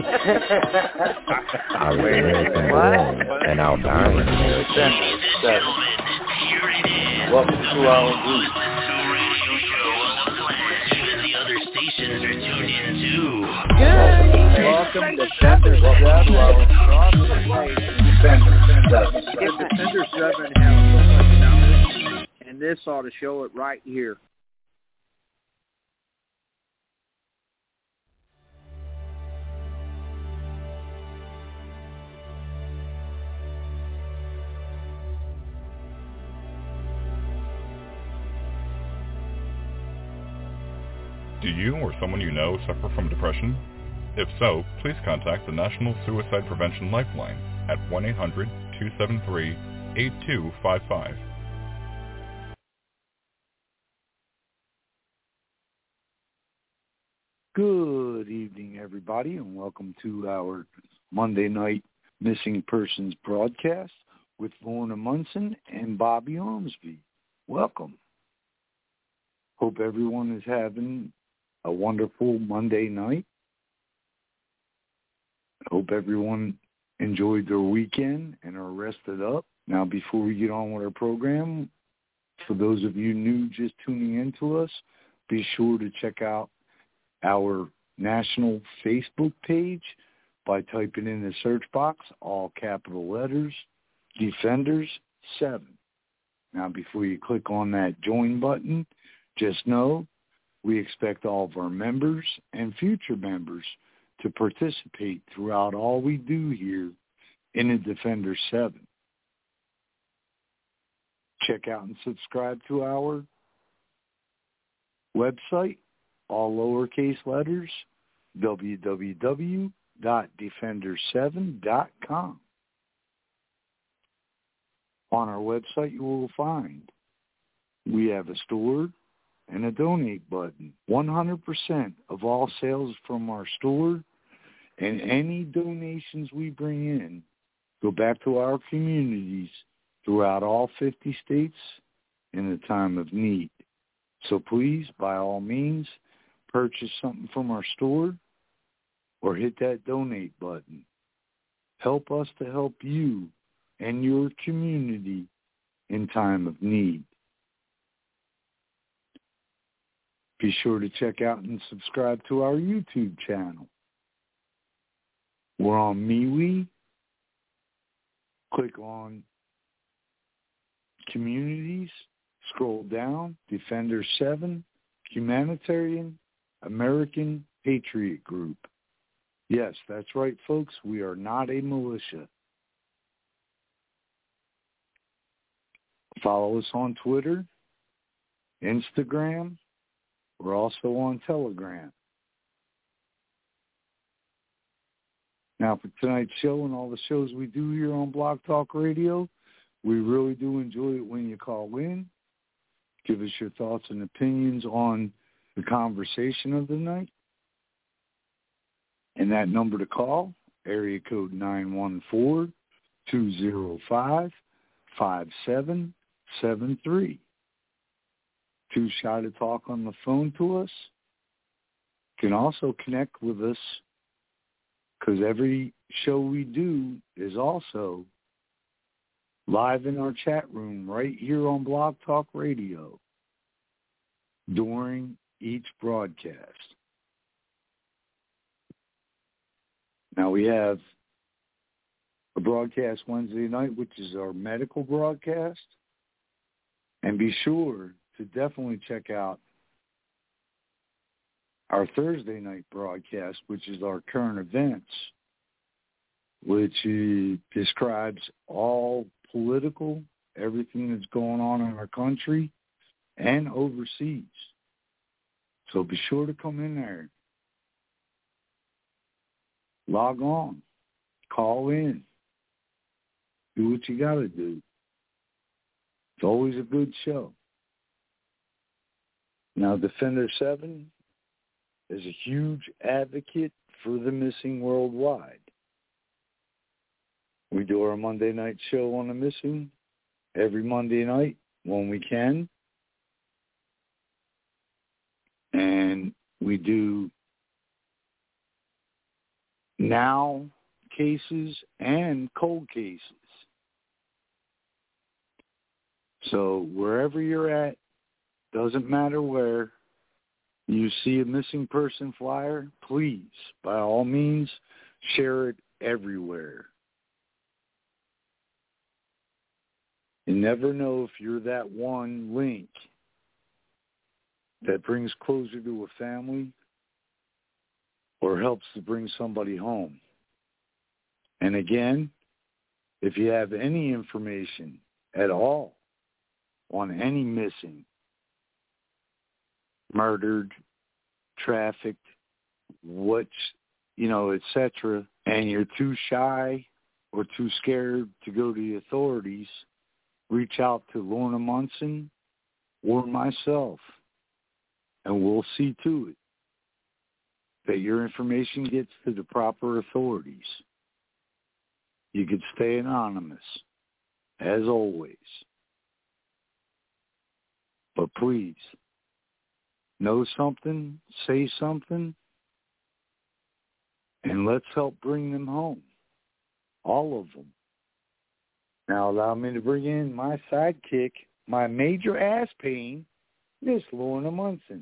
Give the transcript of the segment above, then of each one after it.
I was American born, and I'll die in America. Welcome to our group. Welcome to Defender 7. Defender 7 has so much knowledge, and this ought to show it right here. Do you or someone you know suffer from depression? If so, please contact the National Suicide Prevention Lifeline at 1-800-273-8255. Good evening, everybody, and welcome to our Monday night Missing Persons broadcast with Lorna Munson and Bobby Ormsby. Welcome. Hope everyone is having a wonderful Monday night. I hope everyone enjoyed their weekend and are rested up. Now, before we get on with our program, for those of you new just tuning in to us, be sure to check out our national Facebook page by typing in the search box, all capital letters, Defenders 7. Now, before you click on that join button, just know we expect all of our members and future members to participate throughout all we do here in the Defender 7. Check out and subscribe to our website, all lowercase letters, www.defender7.com. On our website, you will find we have a store and a donate button. 100% of all sales from our store and any donations we bring in go back to our communities throughout all 50 states in a time of need. So please, by all means, purchase something from our store or hit that donate button. Help us to help you and your community in time of need. Be sure to check out and subscribe to our YouTube channel. We're on MeWe. Click on Communities. Scroll down. Defender 7, Humanitarian American Patriot Group. Yes, that's right, folks. We are not a militia. Follow us on Twitter, Instagram. We're also on Telegram. Now, for tonight's show and all the shows we do here on Blog Talk Radio, we really do enjoy it when you call in. Give us your thoughts and opinions on the conversation of the night. And that number to call, area code 914-205-5773. Too shy to talk on the phone to us? You can also connect with us because every show we do is also live in our chat room right here on Blog Talk Radio during each broadcast. Now we have a broadcast Wednesday night, which is our medical broadcast. And be sure to definitely check out our Thursday night broadcast, which is our current events, which describes all political, everything that's going on in our country and overseas. So be sure to come in there. Log on. Call in. Do what you got to do. It's always a good show. Now, Defender 7 is a huge advocate for the missing worldwide. We do our Monday night show on the missing every Monday night when we can. And we do now cases and cold cases. So wherever you're at, doesn't matter where, you see a missing person flyer, please, by all means, share it everywhere. You never know if you're that one link that brings closure to a family or helps to bring somebody home. And again, if you have any information at all on any missing, murdered, trafficked, etc., and you're too shy or too scared to go to the authorities, reach out to Lorna Munson or myself, and we'll see to it that your information gets to the proper authorities. You could stay anonymous, as always. But please, know something, say something, and let's help bring them home. All of them. Now allow me to bring in my sidekick, my major ass pain, Miss Lorna Munson.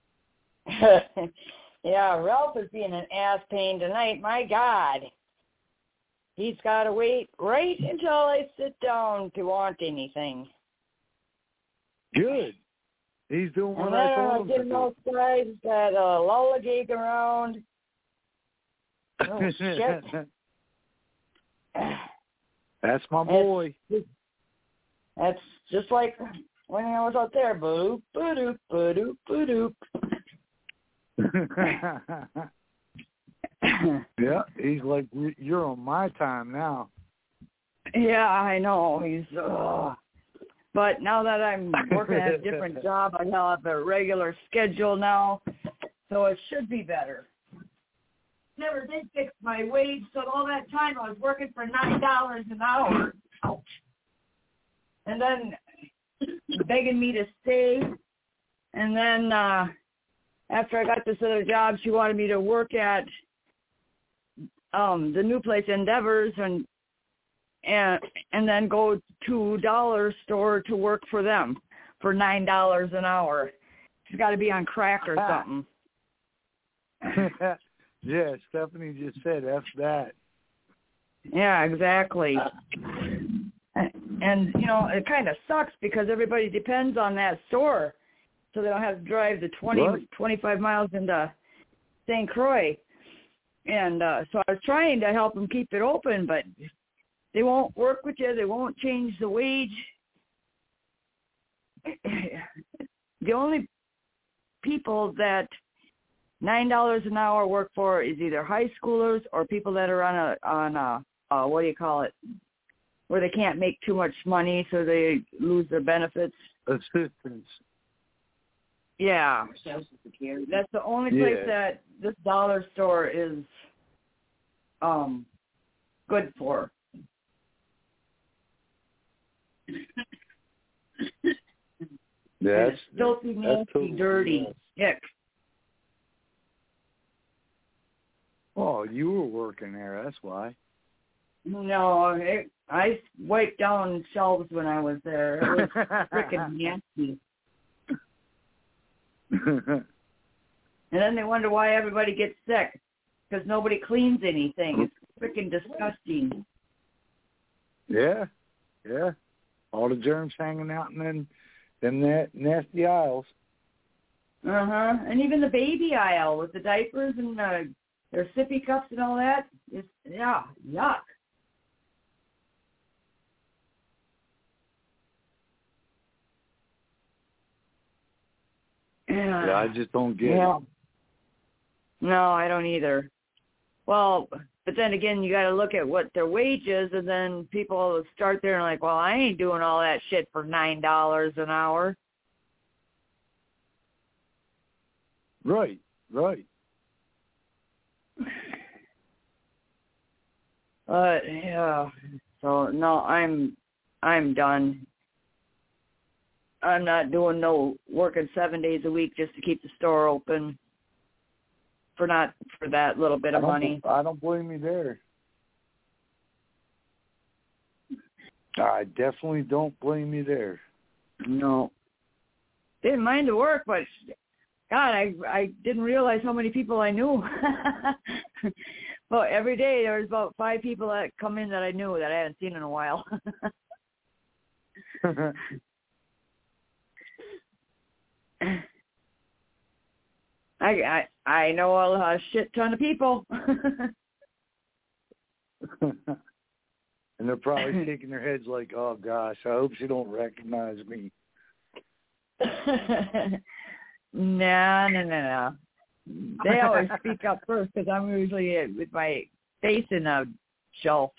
Yeah, Ralph is being an ass pain tonight. My God. He's got to wait right until I sit down to want anything. Good. He's doing what and I told him to do. And then outside, he's got a lollygig around. Oh, shit. That's my boy. That's just like when I was out there. Boop, ba-doop, ba-doop, ba-doop. Yeah, he's like, you're on my time now. Yeah, I know. But now that I'm working at a different job, I now have a regular schedule now, so it should be better. Never did fix my wage, so all that time I was working for $9 an hour. Ouch. And then begging me to stay. And then after I got this other job, she wanted me to work at the new place, Endeavors, and then go to Dollar Store to work for them for $9 an hour. She's got to be on crack or something. Yeah, Stephanie just said F that. Yeah, exactly. And, it kind of sucks because everybody depends on that store, so they don't have to drive the 25 miles into St. Croix. And so I was trying to help them keep it open, but they won't work with you. They won't change the wage. The only people that $9 an hour work for is either high schoolers or people that are on a what do you call it, where they can't make too much money, so they lose their benefits. Assistance. Yeah. That's the only place that this Dollar Store is good for. That's filthy, nasty, totally dirty. Yuck. Oh, you were working there, that's why. No, I wiped down shelves when I was there. It was freaking nasty. And then they wonder why everybody gets sick, because nobody cleans anything. It's freaking disgusting. Yeah. All the germs hanging out in them nasty aisles. And even the baby aisle with the diapers and their sippy cups and all that. Yuck. Yeah, I just don't get it. No, I don't either. Well, but then again, you got to look at what their wage is, and then people start there and like, well, I ain't doing all that shit for $9 an hour. Right. Yeah. So no, I'm done. I'm not doing no working 7 days a week just to keep the store open. for that little bit of money. I don't blame you there. I definitely don't blame you there. No. Didn't mind the work, but God, I didn't realize how many people I knew. Well, every day there was about 5 people that come in that I knew that I hadn't seen in a while. I know a shit ton of people. And they're probably shaking their heads like, oh, gosh, I hope she don't recognize me. No. They always speak up first because I'm usually with my face in a shelf.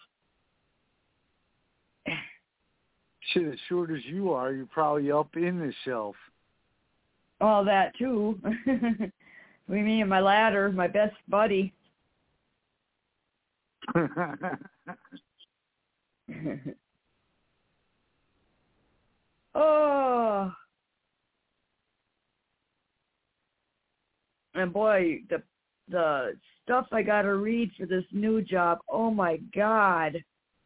Shit, as short as you are, you're probably up in the shelf. All that, too. Me and my ladder, my best buddy. Oh. And boy, the stuff I got to read for this new job, oh my God.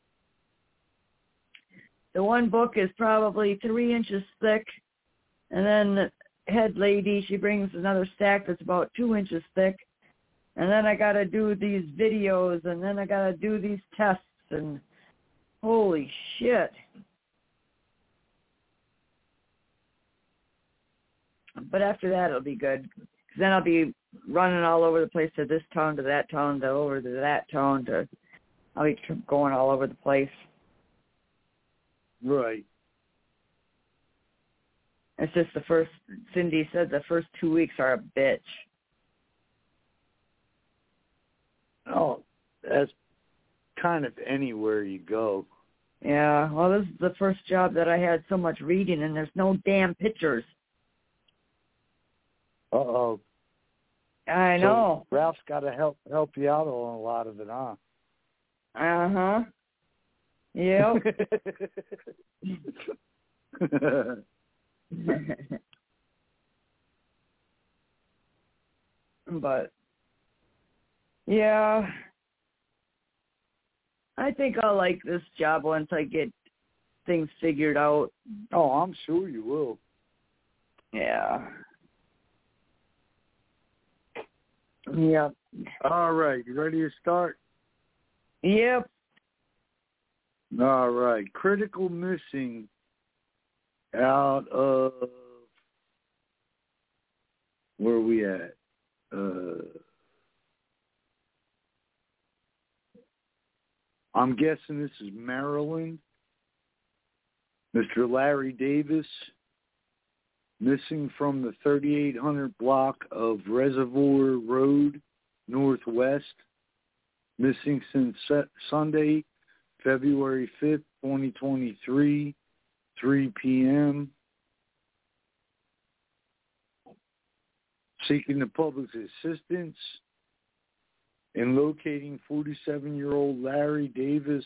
The one book is probably 3 inches thick, and then the head lady, she brings another stack that's about 2 inches thick, and then I got to do these videos, and then I got to do these tests, and holy shit. But after that, it'll be good. Because then I'll be running all over the place to this town, to that town, to over to that town. I'll be going all over the place. Right. It's just Cindy said the first 2 weeks are a bitch. Oh, that's kind of anywhere you go. Yeah, well, this is the first job that I had so much reading, and there's no damn pictures. Uh-oh. I know. So Ralph's got to help you out on a lot of it, huh? Uh-huh. Yep. But, yeah, I think I'll like this job once I get things figured out. Oh, I'm sure you will. Yeah. Yep. All right, you ready to start? Yep. All right, critical missing out of, where are we at? I'm guessing this is Maryland. Mr. Larry Davis, missing from the 3800 block of Reservoir Road, Northwest. Missing since Sunday, February 5th, 2023, 3 p.m. Seeking the public's assistance in locating 47-year-old Larry Davis,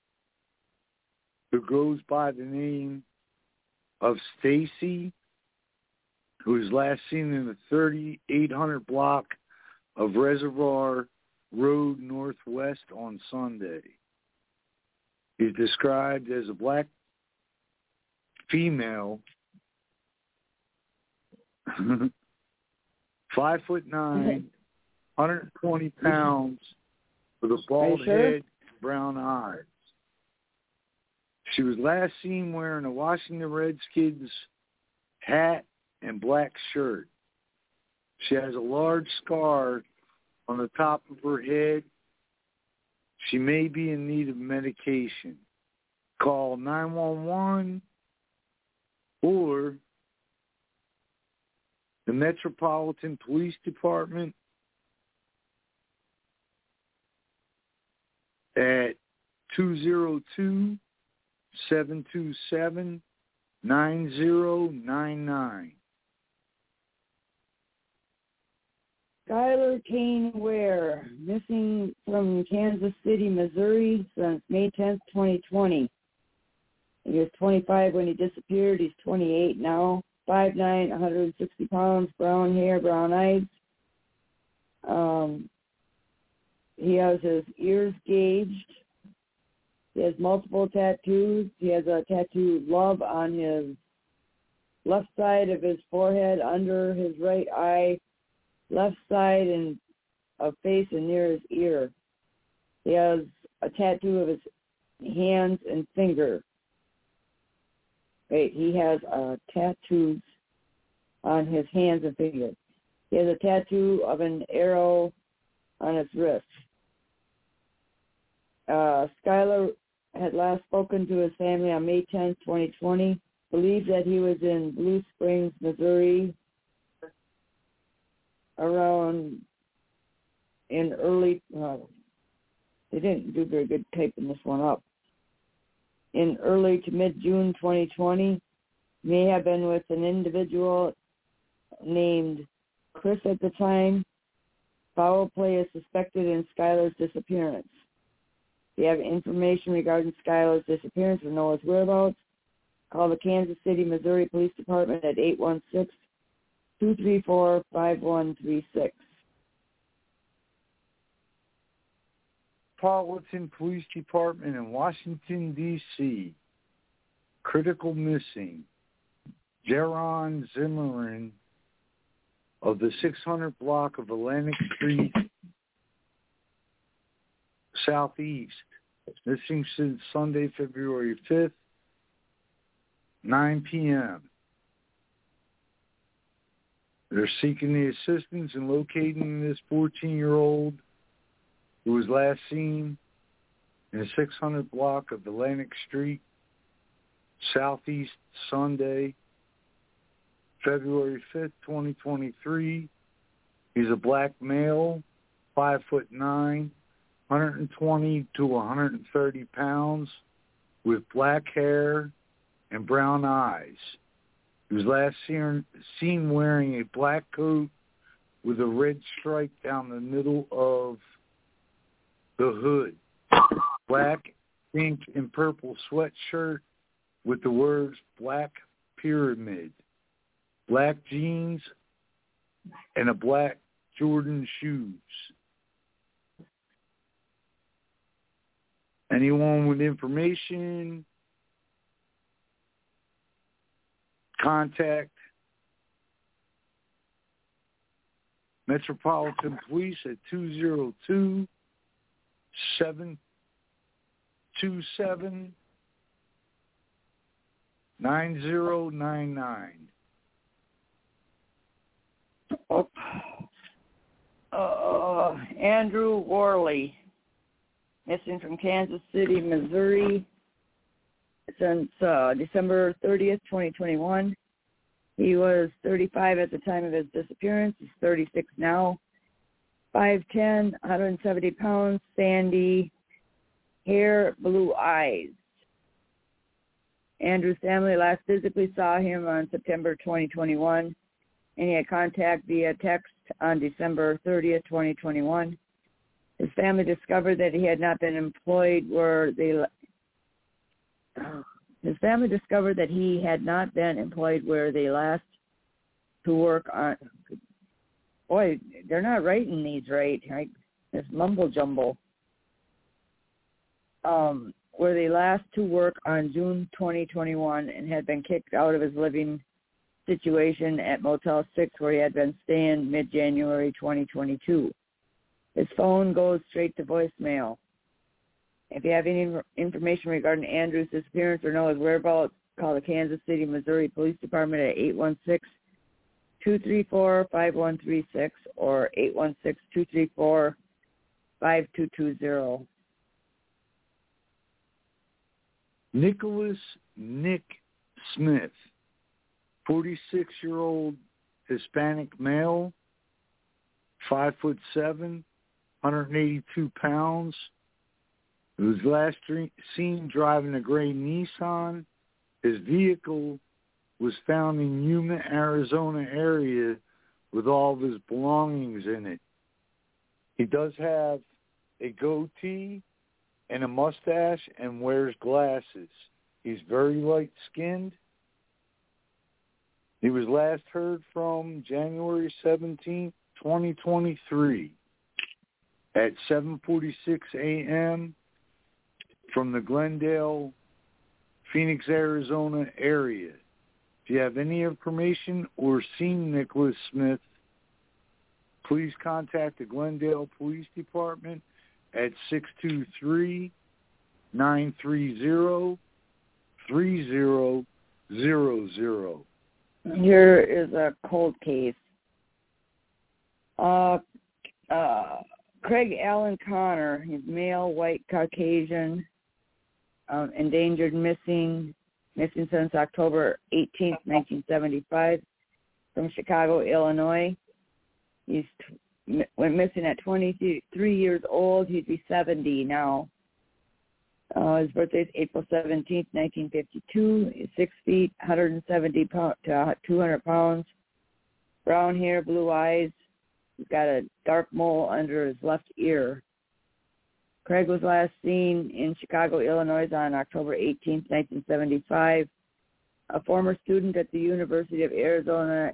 who goes by the name of Stacy, who was last seen in the 3800 block of Reservoir Road Northwest on Sunday. He's described as a black female, 5'9", 120 pounds, with a bald head, brown eyes. She was last seen wearing a Washington Redskins hat and black shirt. She has a large scar on the top of her head. She may be in need of medication. Call 911 or the Metropolitan Police Department at 202-727-9099. Skylar Kane Ware, missing from Kansas City, Missouri since May 10th, 2020. He was 25 when he disappeared. He's 28 now. 5'9", 160 pounds, brown hair, brown eyes. He has his ears gauged. He has multiple tattoos. He has a tattoo love on his left side of his forehead, under his right eye, left side and of face and near his ear. He has a tattoo of his hands and finger. Wait, he has tattoos on his hands and fingers. He has a tattoo of an arrow on his wrist. Skylar had last spoken to his family on May 10, 2020. Believed that he was in Blue Springs, Missouri, around in early, they didn't do very good typing this one up, in early to mid-June 2020. May have been with an individual named Chris at the time. Foul play is suspected in Skylar's disappearance. If you have information regarding Skylar's disappearance or know his whereabouts, call the Kansas City, Missouri Police Department at 816-234-5136. Metropolitan Police Department in Washington, D.C. Critical missing. Jaron Zimmerman of the 600 block of Atlantic Street Southeast. Missing since Sunday, February 5th, 9 p.m. They're seeking the assistance in locating this 14-year-old who was last seen in the 600 block of Atlantic Street Southeast Sunday, February 5th, 2023. He's a black male, 5'9", 120 to 130 pounds, with black hair and brown eyes. He was last seen wearing a black coat with a red stripe down the middle of the hood, black, pink, and purple sweatshirt with the words Black Pyramid, black jeans, and a black Jordan shoes. Anyone with information, contact Metropolitan Police at 202-727-9099. Andrew Worley, missing from Kansas City, Missouri, since December 30th, 2021. He was 35 at the time of his disappearance. He's 36 now. 5'10", 170 pounds, sandy hair, blue eyes. Andrew's family last physically saw him on September 2021, and he had contact via text on December 30th, 2021. His family discovered that he had not been employed where they last to work on. Boy, they're not writing these right. It's mumble jumble. Where they last to work on June 2021 and had been kicked out of his living situation at Motel 6 where he had been staying mid-January 2022. His phone goes straight to voicemail. If you have any information regarding Andrew's disappearance or know his whereabouts, call the Kansas City, Missouri Police Department at 816-234-5136 or 816-234-5220. Nicholas Nick Smith, 46-year-old Hispanic male, 5'7", 182 pounds, who was last seen driving a gray Nissan. His vehicle was found in Yuma, Arizona area with all of his belongings in it. He does have a goatee and a mustache and wears glasses. He's very light-skinned. He was last heard from January 17th, 2023 at 7:46 a.m. from the Glendale, Phoenix, Arizona area. If you have any information or seen Nicholas Smith, please contact the Glendale Police Department at 623-930-3000. Here is a cold case. Craig Allen Connor, he's male, white, Caucasian, endangered, missing since October 18th, 1975, from Chicago, Illinois. He's went missing at 23 years old. He'd be 70 now. His birthday is April 17th, 1952. He's 6 feet, 170 to 200 pounds. Brown hair, blue eyes. He's got a dark mole under his left ear. Craig was last seen in Chicago, Illinois on October 18th, 1975. A former student at the University of Arizona.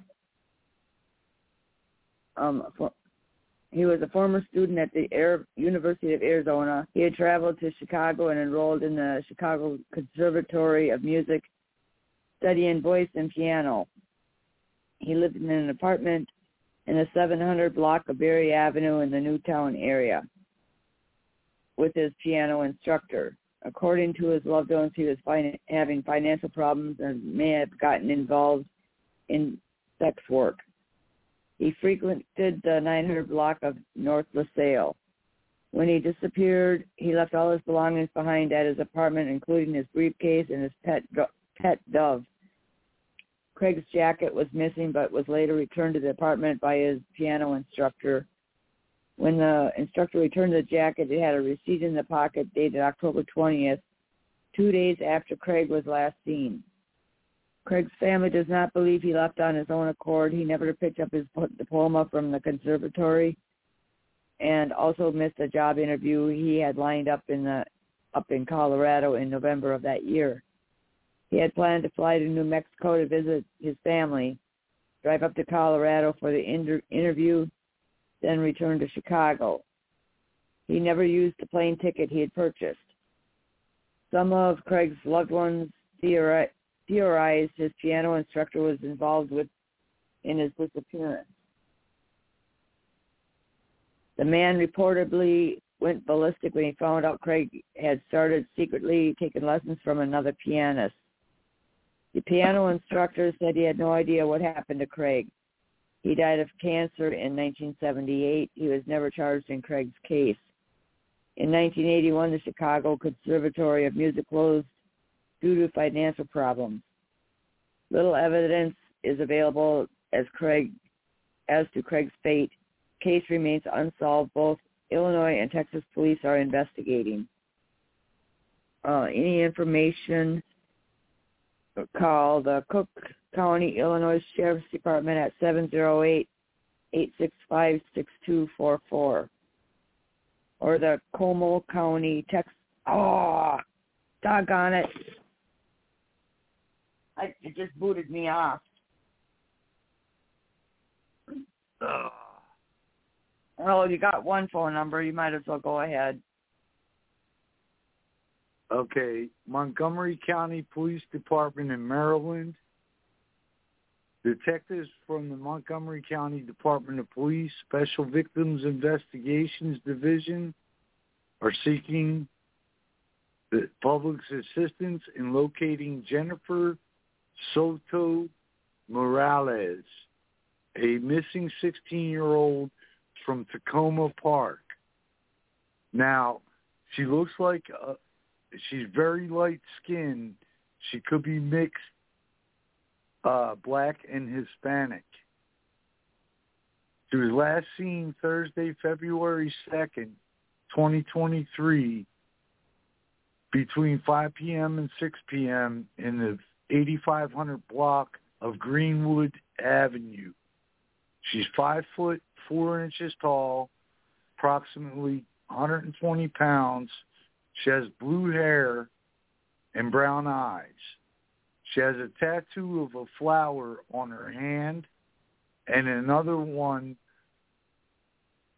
He was a former student at the University of Arizona. He had traveled to Chicago and enrolled in the Chicago Conservatory of Music, studying voice and piano. He lived in an apartment in the 700 block of Berry Avenue in the Newtown area with his piano instructor. According to his loved ones, he was having financial problems and may have gotten involved in sex work. He frequented the 900 block of North LaSalle. When he disappeared, he left all his belongings behind at his apartment, including his briefcase and his pet dove. Craig's jacket was missing but was later returned to the apartment by his piano instructor. When the instructor returned the jacket, it had a receipt in the pocket dated October 20th, 2 days after Craig was last seen. Craig's family does not believe he left on his own accord. He never picked up his diploma from the conservatory and also missed a job interview he had lined up in Colorado in November of that year. He had planned to fly to New Mexico to visit his family, drive up to Colorado for the interview, then return to Chicago. He never used the plane ticket he had purchased. Some of Craig's loved ones theorized his piano instructor was involved in his disappearance. The man reportedly went ballistic when he found out Craig had started secretly taking lessons from another pianist. The piano instructor said he had no idea what happened to Craig. He died of cancer in 1978. He was never charged in Craig's case. In 1981, the Chicago Conservatory of Music closed due to financial problems. Little evidence is available as to Craig's fate. Case remains unsolved. Both Illinois and Texas police are investigating. Any information, call the Cook County, Illinois Sheriff's Department at 708-865-6244. Or the Como County, Texas. Oh, doggone it. It just booted me off. Well, you got one phone number. You might as well go ahead. Okay. Montgomery County Police Department in Maryland. Detectives from the Montgomery County Department of Police Special Victims Investigations Division are seeking the public's assistance in locating Jennifer Soto Morales, a missing 16-year-old from Tacoma Park. Now, she looks like she's very light-skinned. She could be mixed black and Hispanic. She was last seen Thursday, February 2nd, 2023, between 5 p.m. and 6 p.m. in the 8500 block of Greenwood Avenue. She's 5 foot 4 inches tall, approximately 120 pounds. She has blue hair and brown eyes. She has a tattoo of a flower on her hand and another one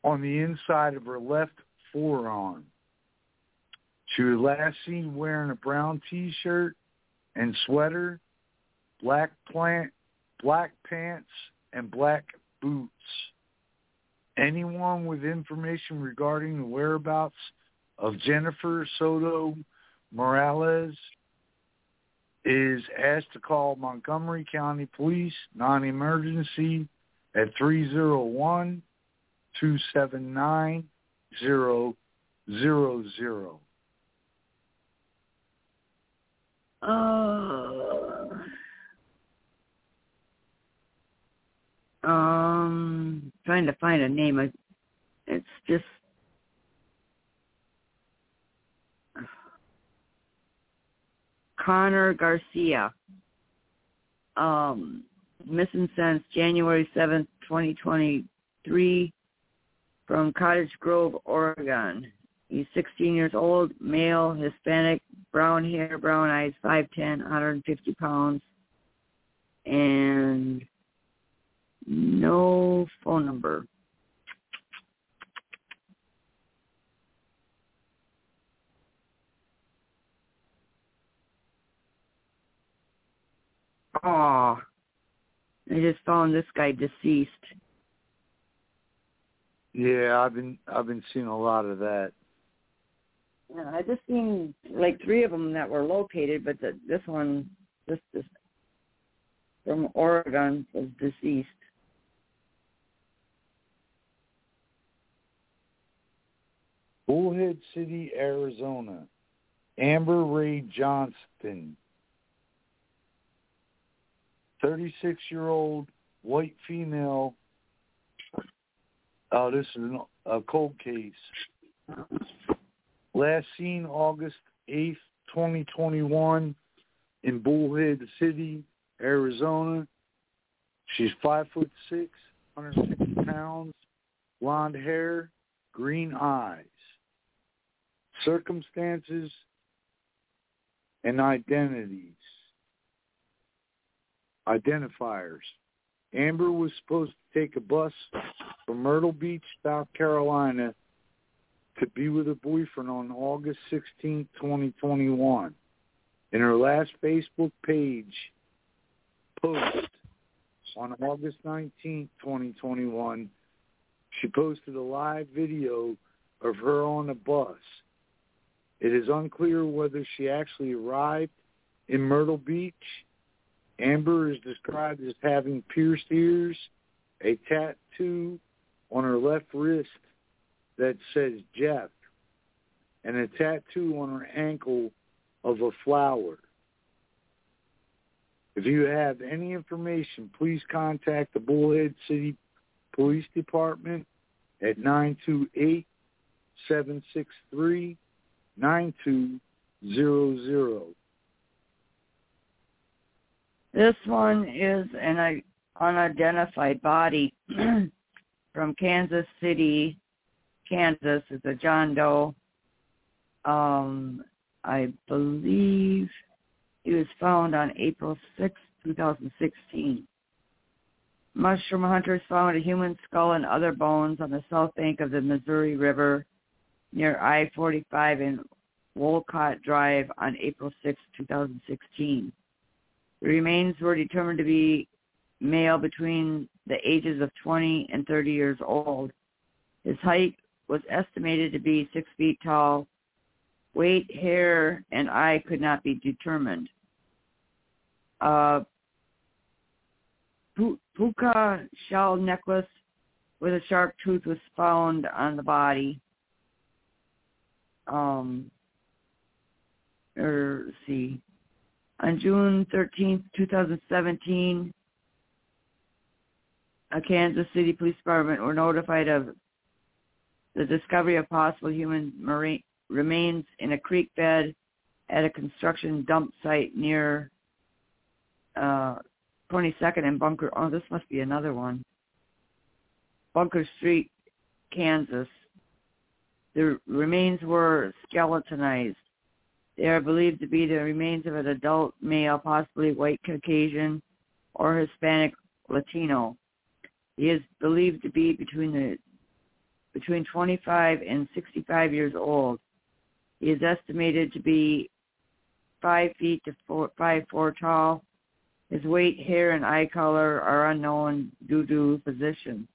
on the inside of her left forearm. She was last seen wearing a brown T-shirt and sweater, black pants, and black boots. Anyone with information regarding the whereabouts of Jennifer Soto Morales is asked to call Montgomery County Police non-emergency at 301-279-000. Trying to find a name. It's just Connor Garcia. Missing since January 7th, 2023 from Cottage Grove, Oregon. He's 16 years old, male, Hispanic, brown hair, brown eyes, 5'10", 150 pounds, and no phone number. Aw, I just found this guy deceased. Yeah, I've been seeing a lot of that. Yeah, I just seen like 3 of them that were located, but this one, this from Oregon, was deceased. Bullhead City, Arizona. Amber Ray Johnston, 36-year-old white female. Oh, this is a cold case. Last seen August 8th, 2021 in Bullhead City, Arizona. She's 5'6", 160 pounds, blonde hair, green eyes. Circumstances and identifiers. Amber was supposed to take a bus from Myrtle Beach, South Carolina, to be with her boyfriend on August 16, 2021. In her last Facebook page post on August 19, 2021, she posted a live video of her on a bus. It is unclear whether she actually arrived in Myrtle Beach. Amber is described as having pierced ears, a tattoo on her left wrist that says Jeff, and a tattoo on her ankle of a flower. If you have any information, please contact the Bullhead City Police Department at 928-763-9200. This one is an unidentified body from Kansas City, Kansas. It's a John Doe. I believe he was found on April 6, 2016. Mushroom hunters found a human skull and other bones on the south bank of the Missouri River near I-45 in Wolcott Drive on April 6, 2016. The remains were determined to be male between the ages of 20 and 30 years old. His height was estimated to be 6 feet tall. Weight, hair, and eye could not be determined. Puka shell necklace with a sharp tooth was found on the body. Let's see. On June 13, 2017, a Kansas City Police Department were notified of the discovery of possible human remains in a creek bed at a construction dump site near 22nd and Bunker. Oh, this must be another one. Bunker Street, Kansas. The remains were skeletonized. They are believed to be the remains of an adult male, possibly white Caucasian or Hispanic Latino. He is believed to be between the between 25 and 65 years old. He is estimated to be 5 feet to 5'4" tall. His weight, hair, and eye color are unknown due to physician.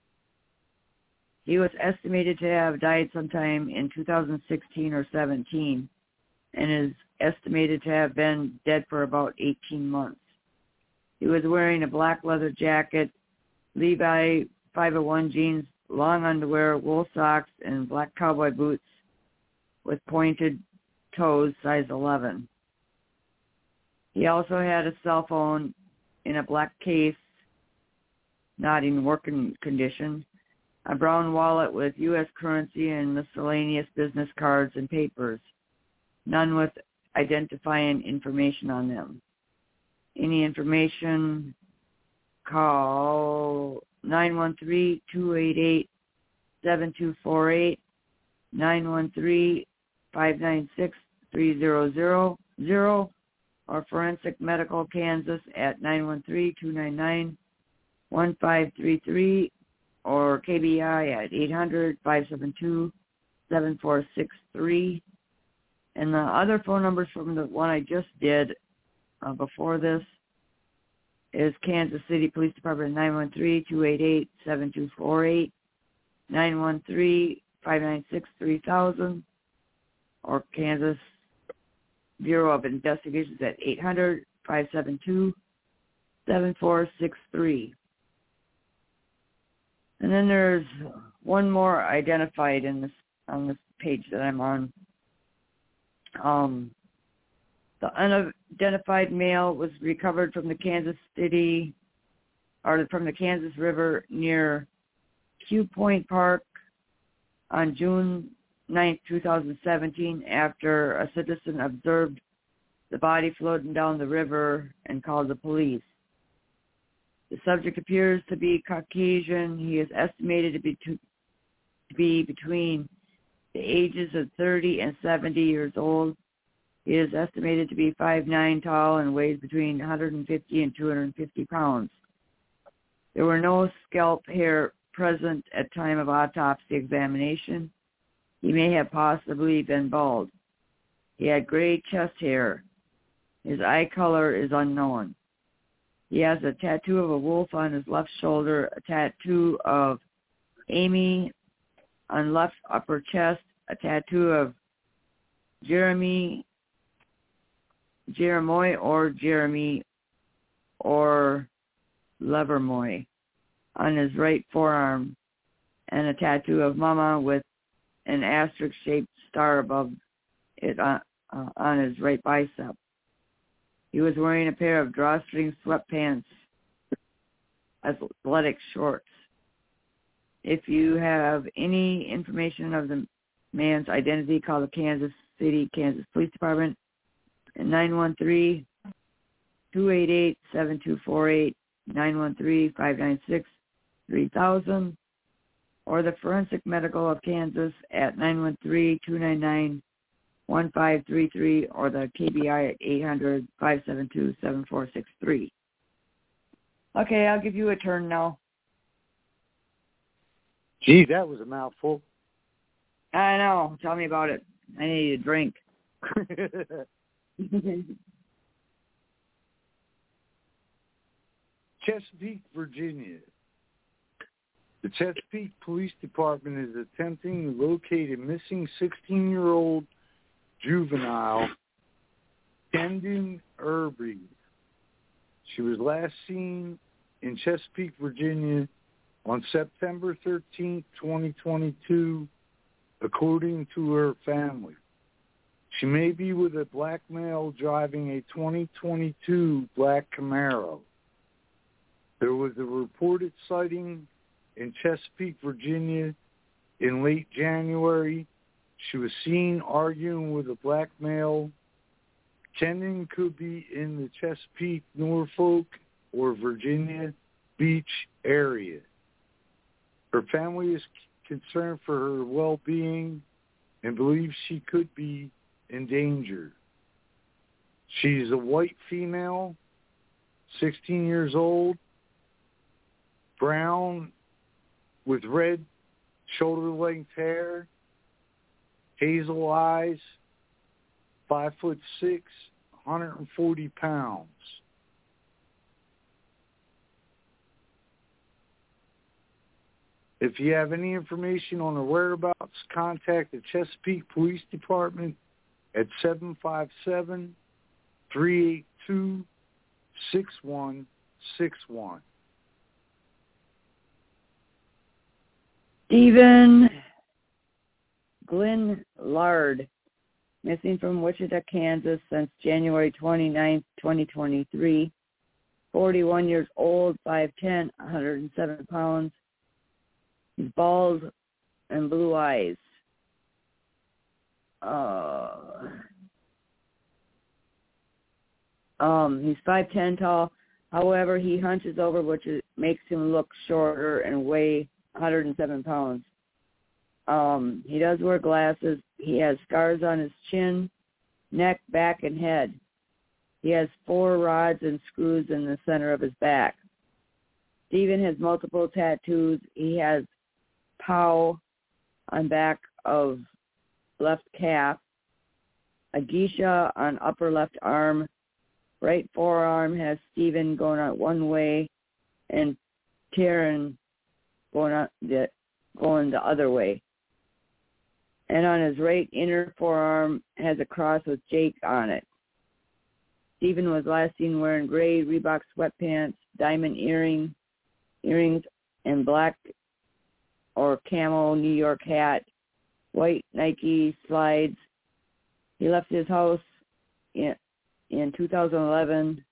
He was estimated to have died sometime in 2016 or 17 and is estimated to have been dead for about 18 months. He was wearing a black leather jacket, Levi 501 jeans, long underwear, wool socks, and black cowboy boots with pointed toes, size 11. He also had a cell phone in a black case, not in working condition, a brown wallet with U.S. currency and miscellaneous business cards and papers, none with identifying information on them. Any information, call 913-288-7248, 913-596-3000, or Forensic Medical Kansas at 913-299-1533, or KBI at 800-572-7463. And the other phone numbers from the one I just did before this is Kansas City Police Department 913-288-7248, 913-596-3000, or Kansas Bureau of Investigations at 800-572-7463. And then there's one more identified in this on this page that I'm on. The unidentified male was recovered from the Kansas River near Q Point Park on June 9, 2017, after a citizen observed the body floating down the river and called the police. The subject appears to be Caucasian. He is estimated to be between the ages of 30 and 70 years old. He is estimated to be 5'9" tall and weighs between 150 and 250 pounds. There were no scalp hair present at time of autopsy examination. He may have possibly been bald. He had gray chest hair. His eye color is unknown. He has a tattoo of a wolf on his left shoulder, a tattoo of Amy on left upper chest, a tattoo of Jeremy or Levermoy on his right forearm, and a tattoo of Mama with an asterisk-shaped star above it on his right bicep. He was wearing a pair of drawstring sweatpants, athletic shorts. If you have any information of the man's identity, call the Kansas City, Kansas Police Department at 913-288-7248, 913-596-3000, or the Forensic Medical of Kansas at 913-299-1533, or the KBI at 800-572-7463. Okay, I'll give you a turn now. Gee, that was a mouthful. I know. Tell me about it. I need a drink. Chesapeake, Virginia. The Chesapeake Police Department is attempting to locate a missing 16-year-old juvenile, Kendon Irby. She was last seen in Chesapeake, Virginia on September 13, 2022, according to her family. She may be with a black male driving a 2022 black Camaro. There was a reported sighting in Chesapeake, Virginia in late January. She was seen arguing with a black male. Kendon could be in the Chesapeake, Norfolk, or Virginia Beach area. Her family is concerned for her well-being and believes she could be in danger. She's a white female, 16 years old, brown with red shoulder-length hair, hazel eyes, 5'6", 140 pounds. If you have any information on her whereabouts, contact the Chesapeake Police Department at 757-382-6161. Stephen Glenn Lard, missing from Wichita, Kansas since January 29, 2023. 41 years old, 5'10", 107 pounds. He's bald and blue eyes. He's 5'10" tall. However, he hunches over, which makes him look shorter and weigh 107 pounds. He does wear glasses. He has scars on his chin, neck, back, and head. He has 4 rods and screws in the center of his back. Stephen has multiple tattoos. He has POW on back of left calf, a geisha on upper left arm. Right forearm has Stephen going out one way and Taryn going the other way. And on his right inner forearm has a cross with Jake on it. Stephen was last seen wearing gray Reebok sweatpants, diamond earrings, and black or camel New York hat, white Nike slides. He left his house in 2011.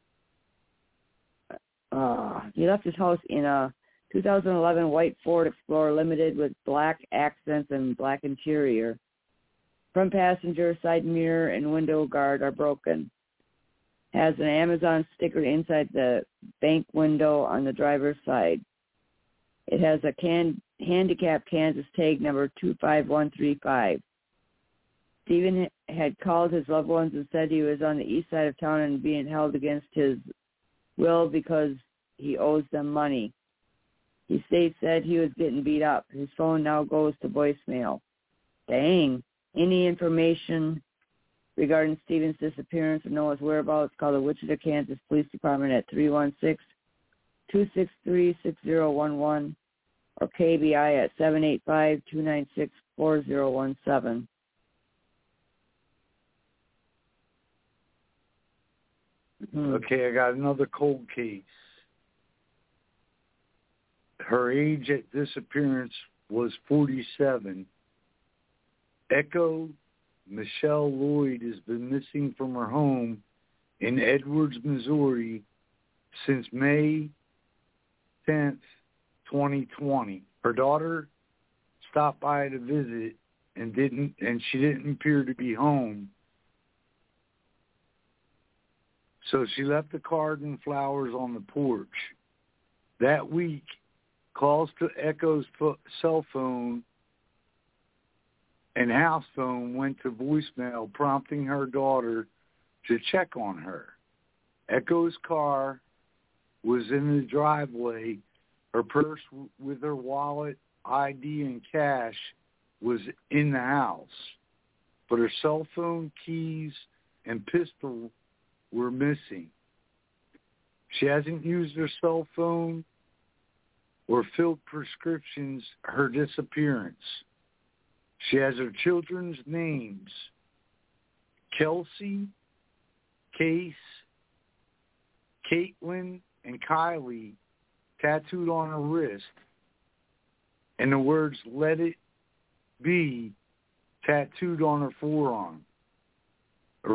He left his house in a 2011 white Ford Explorer Limited with black accents and black interior. Front passenger, side mirror, and window guard are broken. Has an Amazon sticker inside the bank window on the driver's side. It has a handicap Kansas tag number 25135. Stephen had called his loved ones and said he was on the east side of town and being held against his will because he owes them money. He said he was getting beat up. His phone now goes to voicemail. Dang. Any information regarding Stephen's disappearance or know his whereabouts, call the Wichita, Kansas Police Department at 316-263-6011 or KBI at 785-296-4017. Okay, I got another cold case. Her age at disappearance was 47. Echo Michelle Lloyd has been missing from her home in Edwards, Missouri since May 10th, 2020. Her daughter stopped by to visit and she didn't appear to be home. So she left a card and flowers on the porch. That week, calls to Echo's cell phone and house phone went to voicemail, prompting her daughter to check on her. Echo's car was in the driveway. Her purse with her wallet, ID, and cash was in the house. But her cell phone, keys, and pistol were missing. She hasn't used her cell phone or filled prescriptions her disappearance. She has her children's names, Kelsey, Case, Caitlin, and Kylie, tattooed on her wrist, and the words "Let It Be" tattooed on her forearm. A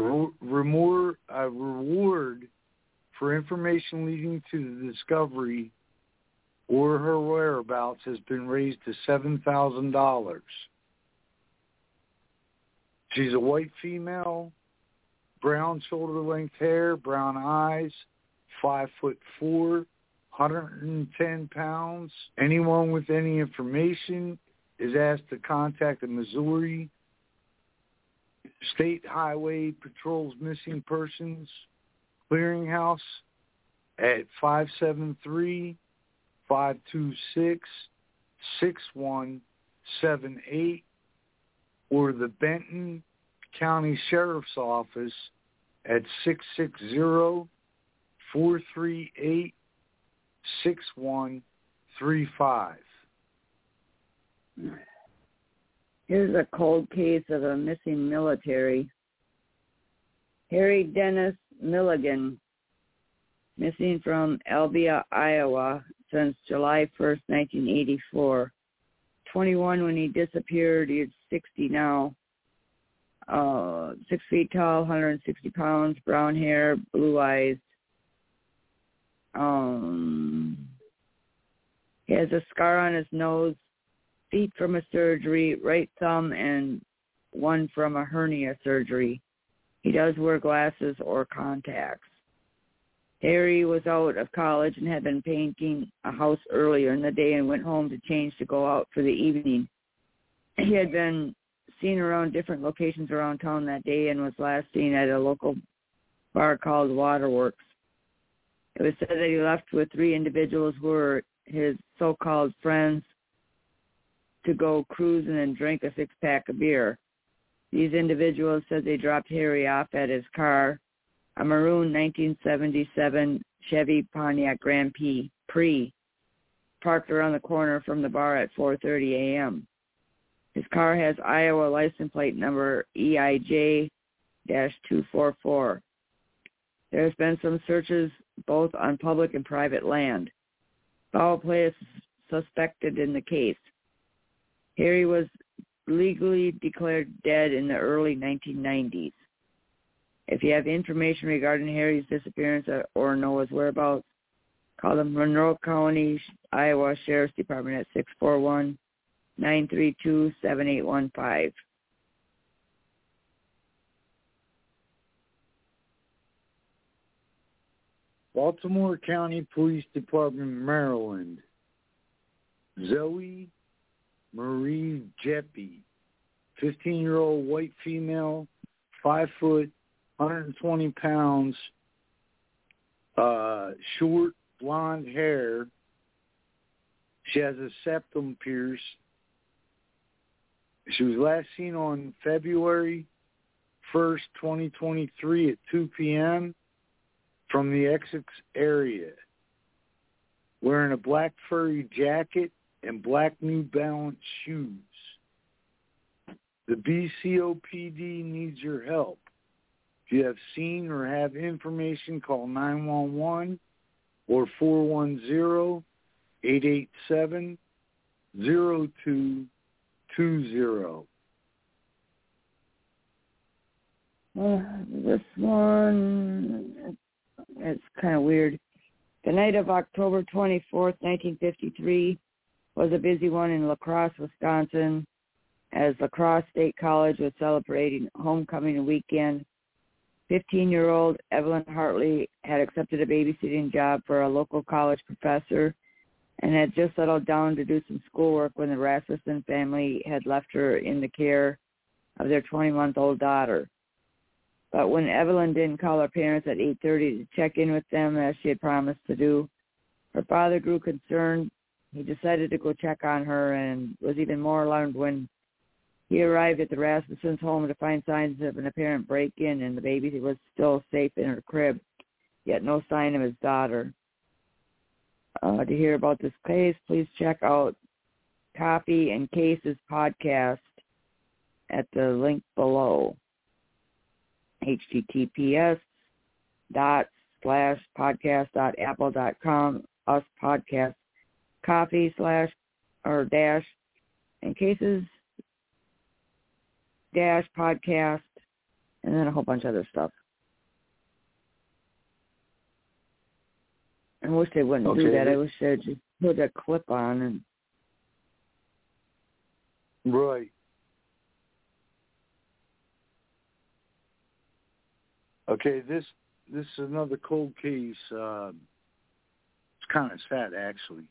reward for information leading to the discovery or her whereabouts has been raised to $7,000. She's a white female, brown shoulder-length hair, brown eyes, 5'4", 110 pounds. Anyone with any information is asked to contact the Missouri State Highway Patrol's Missing Persons Clearinghouse at 573-526-6161. or the Benton County Sheriff's Office at 660-438-6135. Here's a cold case of a missing military. Harry Dennis Milligan, missing from Albia, Iowa, since July 1st, 1984. 21 when he disappeared. He's 60 now. 6 feet tall, 160 pounds, brown hair, blue eyes. He has a scar on his nose, feet from a surgery, right thumb, and one from a hernia surgery. He does wear glasses or contacts. Harry was out of college and had been painting a house earlier in the day and went home to change to go out for the evening. He had been seen around different locations around town that day and was last seen at a local bar called Waterworks. It was said that he left with 3 individuals who were his so-called friends to go cruising and drink a 6-pack of beer. These individuals said they dropped Harry off at his car, a maroon 1977 Chevy Pontiac Grand Prix, parked around the corner from the bar at 4:30 a.m. His car has Iowa license plate number EIJ-244. There has been some searches both on public and private land. Foul play is suspected in the case. Harry was legally declared dead in the early 1990s. If you have information regarding Harry's disappearance or know his whereabouts, call the Monroe County, Iowa Sheriff's Department at 641-932-7815. Baltimore County Police Department, Maryland. Zoe Marie Jeppy, 15-year-old white female, 5 foot, 120 pounds, short blonde hair. She has a septum pierce. She was last seen on February 1st, 2023 at 2 p.m. from the Essex area, wearing a black furry jacket and black New Balance shoes. The BCOPD needs your help. If you have seen or have information, call 911 or 410-887-0220. This one, it's kind of weird. The night of October 24th, 1953, was a busy one in La Crosse, Wisconsin, as La Crosse State College was celebrating homecoming weekend. 15-year-old Evelyn Hartley had accepted a babysitting job for a local college professor and had just settled down to do some schoolwork when the Rasmussen family had left her in the care of their 20-month-old daughter. But when Evelyn didn't call her parents at 8:30 to check in with them as she had promised to do, her father grew concerned. He decided to go check on her and was even more alarmed when he arrived at the Rasmussen's home to find signs of an apparent break-in, and the baby was still safe in her crib, yet no sign of his daughter. To hear about this case, please check out Coffee and Cases podcast at the link below. https://podcast.apple.com us podcast coffee / or dash and cases dash podcast, and then a whole bunch of other stuff. I wish they wouldn't do that. I wish they'd just put a clip on and right. Okay, this is another cold case. It's kind of sad, actually.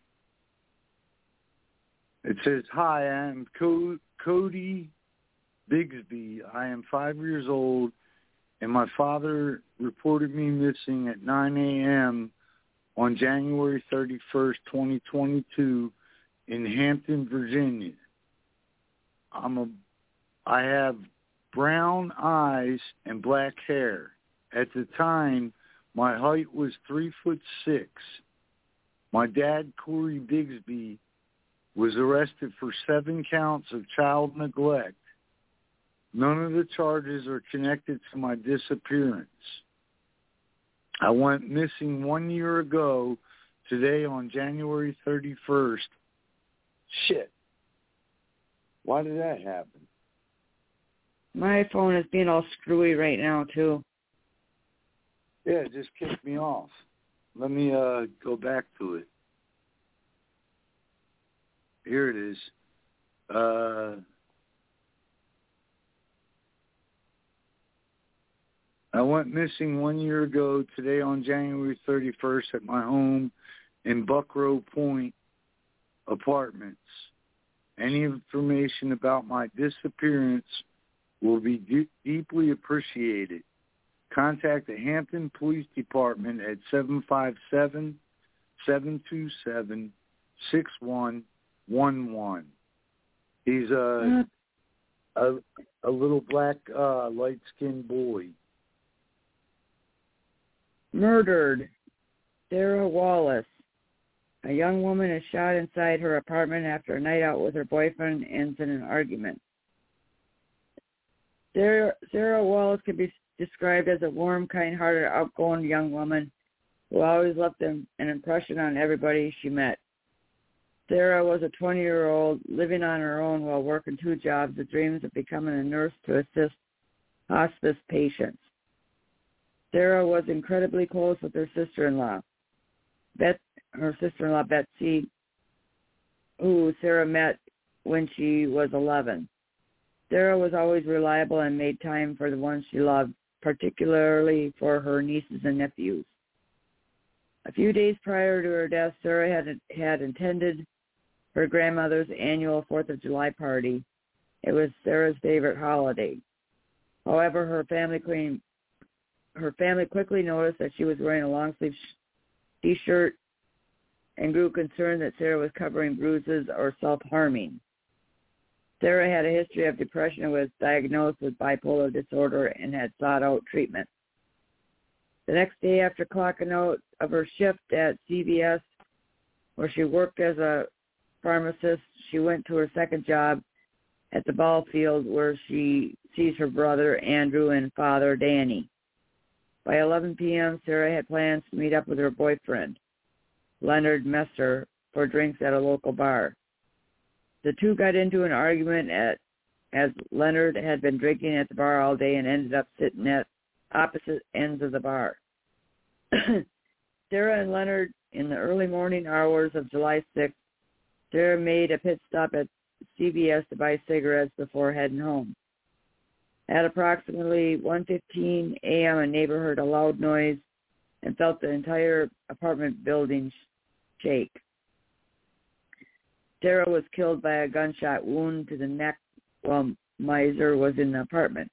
It says, "Hi, I am Cody Bigsby. I am 5 years old, and my father reported me missing at 9 a.m. on January 31st, 2022 in Hampton, Virginia. I have brown eyes and black hair. At the time, my height was 3'6". My dad, Corey Bigsby, was arrested for 7 counts of child neglect. None of the charges are connected to my disappearance. I went missing 1 year ago today on January 31st. Shit. Why did that happen? My phone is being all screwy right now, too. Yeah, it just kicked me off. Let me go back to it. Here it is. I went missing 1 year ago today on January 31st at my home in Buckrow Point Apartments. Any information about my disappearance will be deeply appreciated. Contact the Hampton Police Department at 757-727-6111. He's a little black, light-skinned boy. Murdered. Sarah Wallace. A young woman is shot inside her apartment after a night out with her boyfriend ends in an argument. Sarah Wallace can be described as a warm, kind-hearted, outgoing young woman who always left an impression on everybody she met. Sarah was a 20-year-old living on her own while working 2 jobs with dreams of becoming a nurse to assist hospice patients. Sarah was incredibly close with her sister-in-law, Betsy, who Sarah met when she was 11. Sarah was always reliable and made time for the ones she loved, particularly for her nieces and nephews. A few days prior to her death, Sarah had attended her grandmother's annual 4th of July party. It was Sarah's favorite holiday. However, her family quickly noticed that she was wearing a long-sleeve T-shirt and grew concerned that Sarah was covering bruises or self-harming. Sarah had a history of depression and was diagnosed with bipolar disorder and had sought out treatment. The next day after clocking out of her shift at CVS, where she worked as a pharmacist, she went to her second job at the ball field where she sees her brother Andrew and father Danny. By 11 p.m., Sarah had plans to meet up with her boyfriend, Leonard Messer, for drinks at a local bar. The two got into an argument as Leonard had been drinking at the bar all day and ended up sitting at opposite ends of the bar. Sarah and Leonard, in the early morning hours of July 6th, Sarah made a pit stop at CVS to buy cigarettes before heading home. At approximately 1:15 a.m., a neighbor heard a loud noise and felt the entire apartment building shake. Sarah was killed by a gunshot wound to the neck while Miser was in the apartment.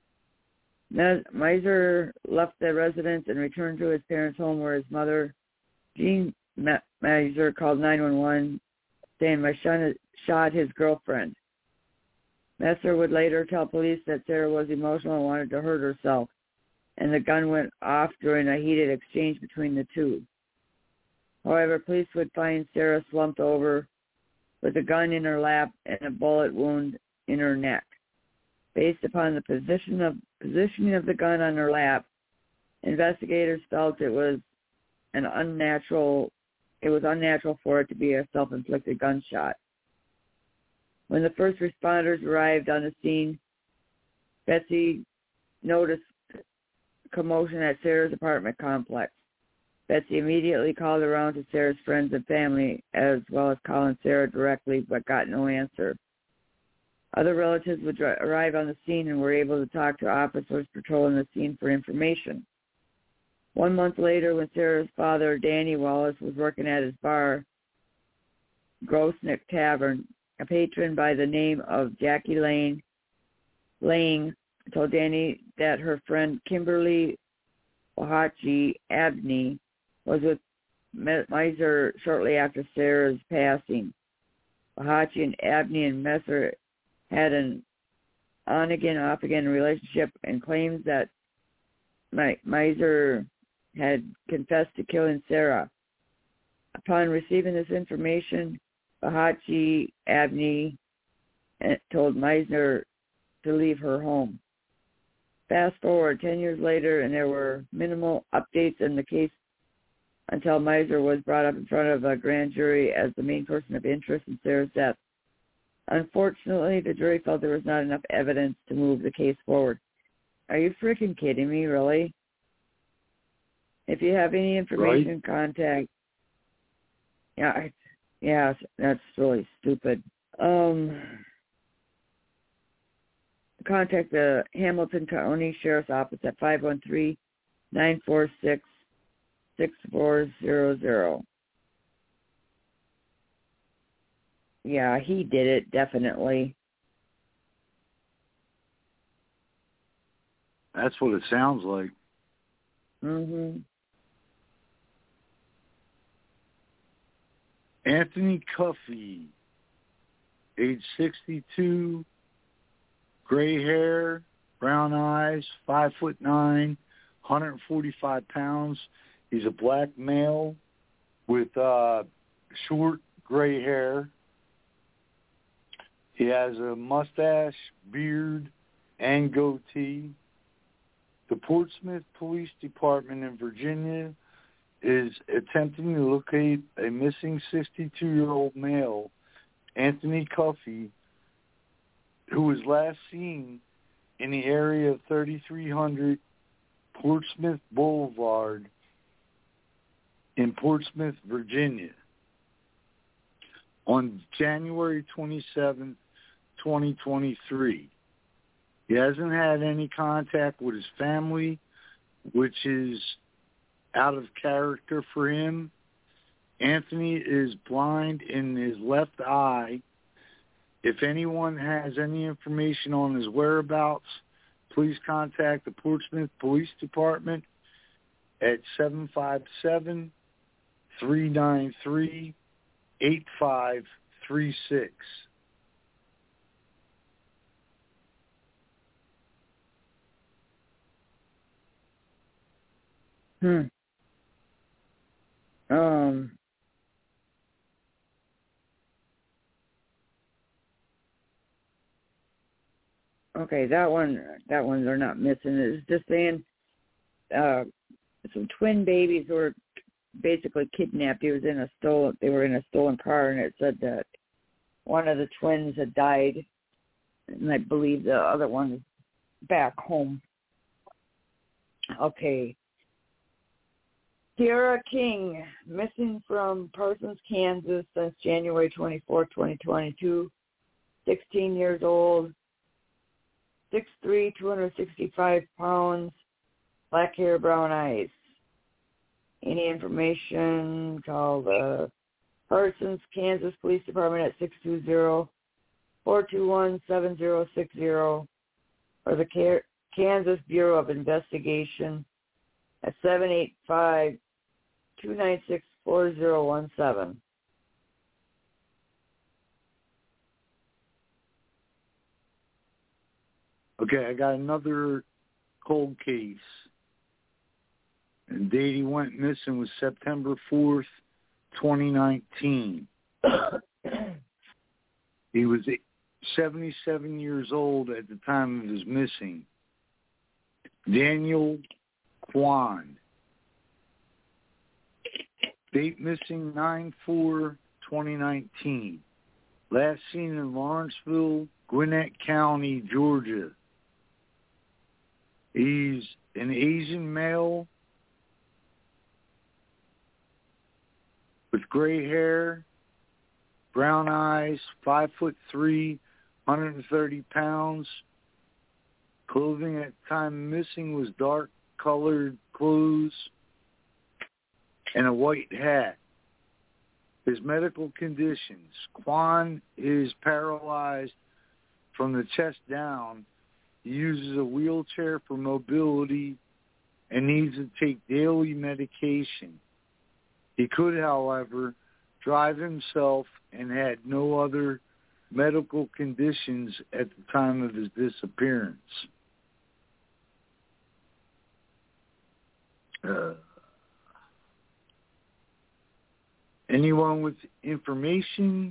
Miser left the residence and returned to his parents' home where his mother, Jean Miser, called 911 saying, "My son shot his girlfriend." Messer would later tell police that Sarah was emotional and wanted to hurt herself, and the gun went off during a heated exchange between the two. However, police would find Sarah slumped over with a gun in her lap and a bullet wound in her neck. Based upon the positioning of the gun on her lap, investigators felt it was unnatural for it to be a self-inflicted gunshot. When the first responders arrived on the scene, Betsy noticed commotion at Sarah's apartment complex. Betsy immediately called around to Sarah's friends and family, as well as calling Sarah directly, but got no answer. Other relatives would arrive on the scene and were able to talk to officers patrolling the scene for information. 1 month later, when Sarah's father, Danny Wallace, was working at his bar, Grosnick Tavern, a patron by the name of Jackie Lang told Danny that her friend Kimberly Wahachi Abney was with Miser shortly after Sarah's passing. Wahachi and Abney and Messer had an on-again, off-again relationship and claims that Miser had confessed to killing Sarah. Upon receiving this information, Bahachi Abney told Meisner to leave her home. Fast forward 10 years later, and there were minimal updates in the case until Miser was brought up in front of a grand jury as the main person of interest in Sarah's death. Unfortunately, the jury felt there was not enough evidence to move the case forward. Are you freaking kidding me, really? If you have any information, contact. Yeah, that's really stupid. Contact the Hamilton County Sheriff's Office at 513-946-6400. Yeah, he did it, definitely. That's what it sounds like. Mm-hmm. Anthony Cuffey, age 62, gray hair, brown eyes, 5'9", 145 pounds. He's a black male with short gray hair. He has a mustache, beard, and goatee. The Portsmouth Police Department in Virginia is attempting to locate a missing 62-year-old male, Anthony Cuffey, who was last seen in the area of 3300 Portsmouth Boulevard in Portsmouth, Virginia, on January 27th, 2023. He hasn't had any contact with his family, which is out of character for him. Anthony is blind in his left eye. If anyone has any information on his whereabouts, please contact the Portsmouth Police Department at 757-393-8536. Okay, that one they're not missing. It's just saying some twin babies were basically kidnapped. They were in a stolen car, and it said that one of the twins had died, and I believe the other one is back home. Okay. Tiara King, missing from Parsons, Kansas since January 24, 2022, 16 years old, 6'3", 265 pounds, black hair, brown eyes. Any information, call the Parsons, Kansas Police Department at 620-421-7060 or the Kansas Bureau of Investigation at 785-296-4017. Okay, I got another cold case. And date he went missing was September 4th, 2019. He was 77 years old at the time of his missing. Daniel Kwan. Date missing 9/4/2019. Last seen in Lawrenceville, Gwinnett County, Georgia. He's an Asian male with gray hair, brown eyes, 5'3", 130 pounds. Clothing at the time missing was dark-colored clothes and a white hat. His medical conditions: Kwan is paralyzed from the chest down. He uses a wheelchair for mobility and needs to take daily medication. He could, however, drive himself and had no other medical conditions at the time of his disappearance. Anyone with information,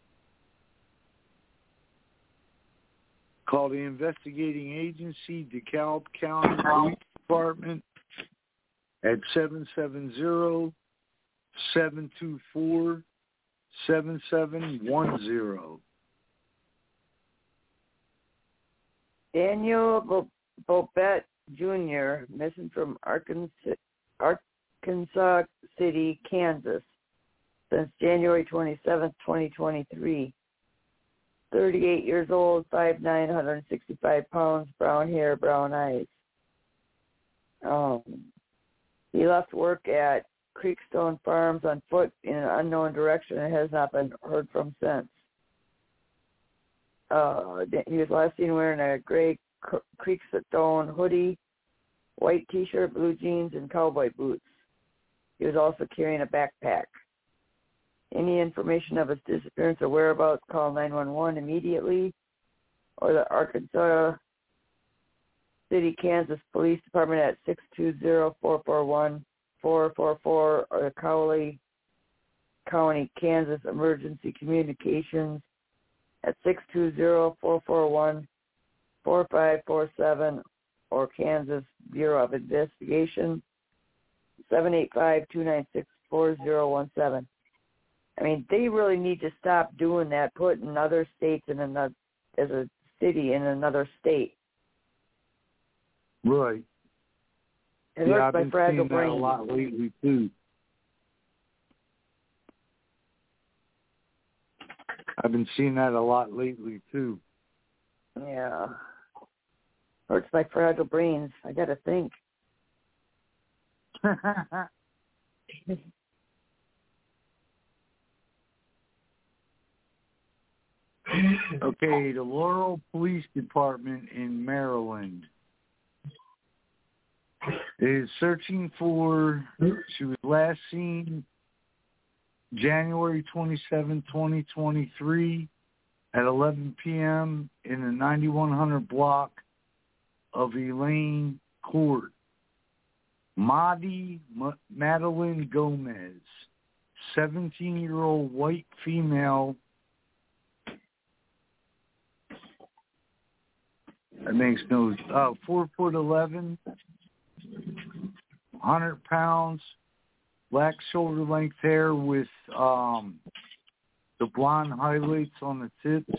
call the investigating agency, DeKalb County Police Department, at 770-724-7710. Daniel Bobette Jr., missing from Arkansas City, Kansas, since January 27th, 2023. 38 years old, 5'9", 165 pounds, brown hair, brown eyes. He left work at Creekstone Farms on foot in an unknown direction and has not been heard from since. He was last seen wearing a gray Creekstone hoodie, white T-shirt, blue jeans, and cowboy boots. He was also carrying a backpack. Any information of his disappearance or whereabouts, call 911 immediately, or the Arkansas City, Kansas Police Department at 620-441-4444, or the Cowley County, Kansas Emergency Communications at 620-441-4547, or Kansas Bureau of Investigation, 785-296-4017. I mean, they really need to stop doing that, putting other states in another, as a city in another state. Right. It yeah, hurts I've my been fragile seeing brain. that a lot lately, too. I've been seeing that a lot lately, too. Yeah. Hurts my fragile brains. I got to think. Okay, the Laurel Police Department in Maryland is searching for, she was last seen January 27, 2023 at 11 p.m. in the 9100 block of Elaine Court. Madeline Gomez, 17-year-old white female. That makes no 4'11", 100 pounds, black shoulder length hair with the blonde highlights on the tips,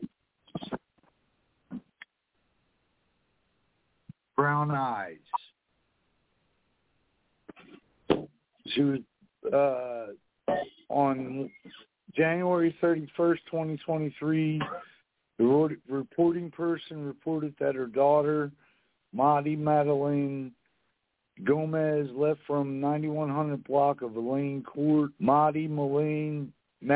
brown eyes. She was on January 31st, 2023. The reporting person reported that her daughter, Madeline Gomez, left from 9100 block of Elaine Court. Madeline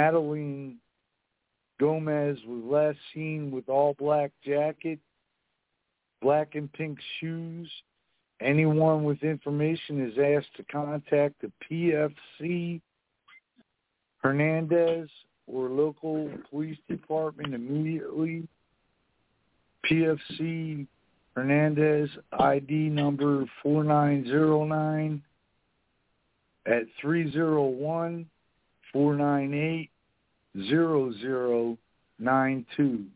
Gomez was last seen with all black jacket, black and pink shoes. Anyone with information is asked to contact the PFC Hernandez or local police department immediately. PFC Hernandez, ID number 4909 at 301-498-0092.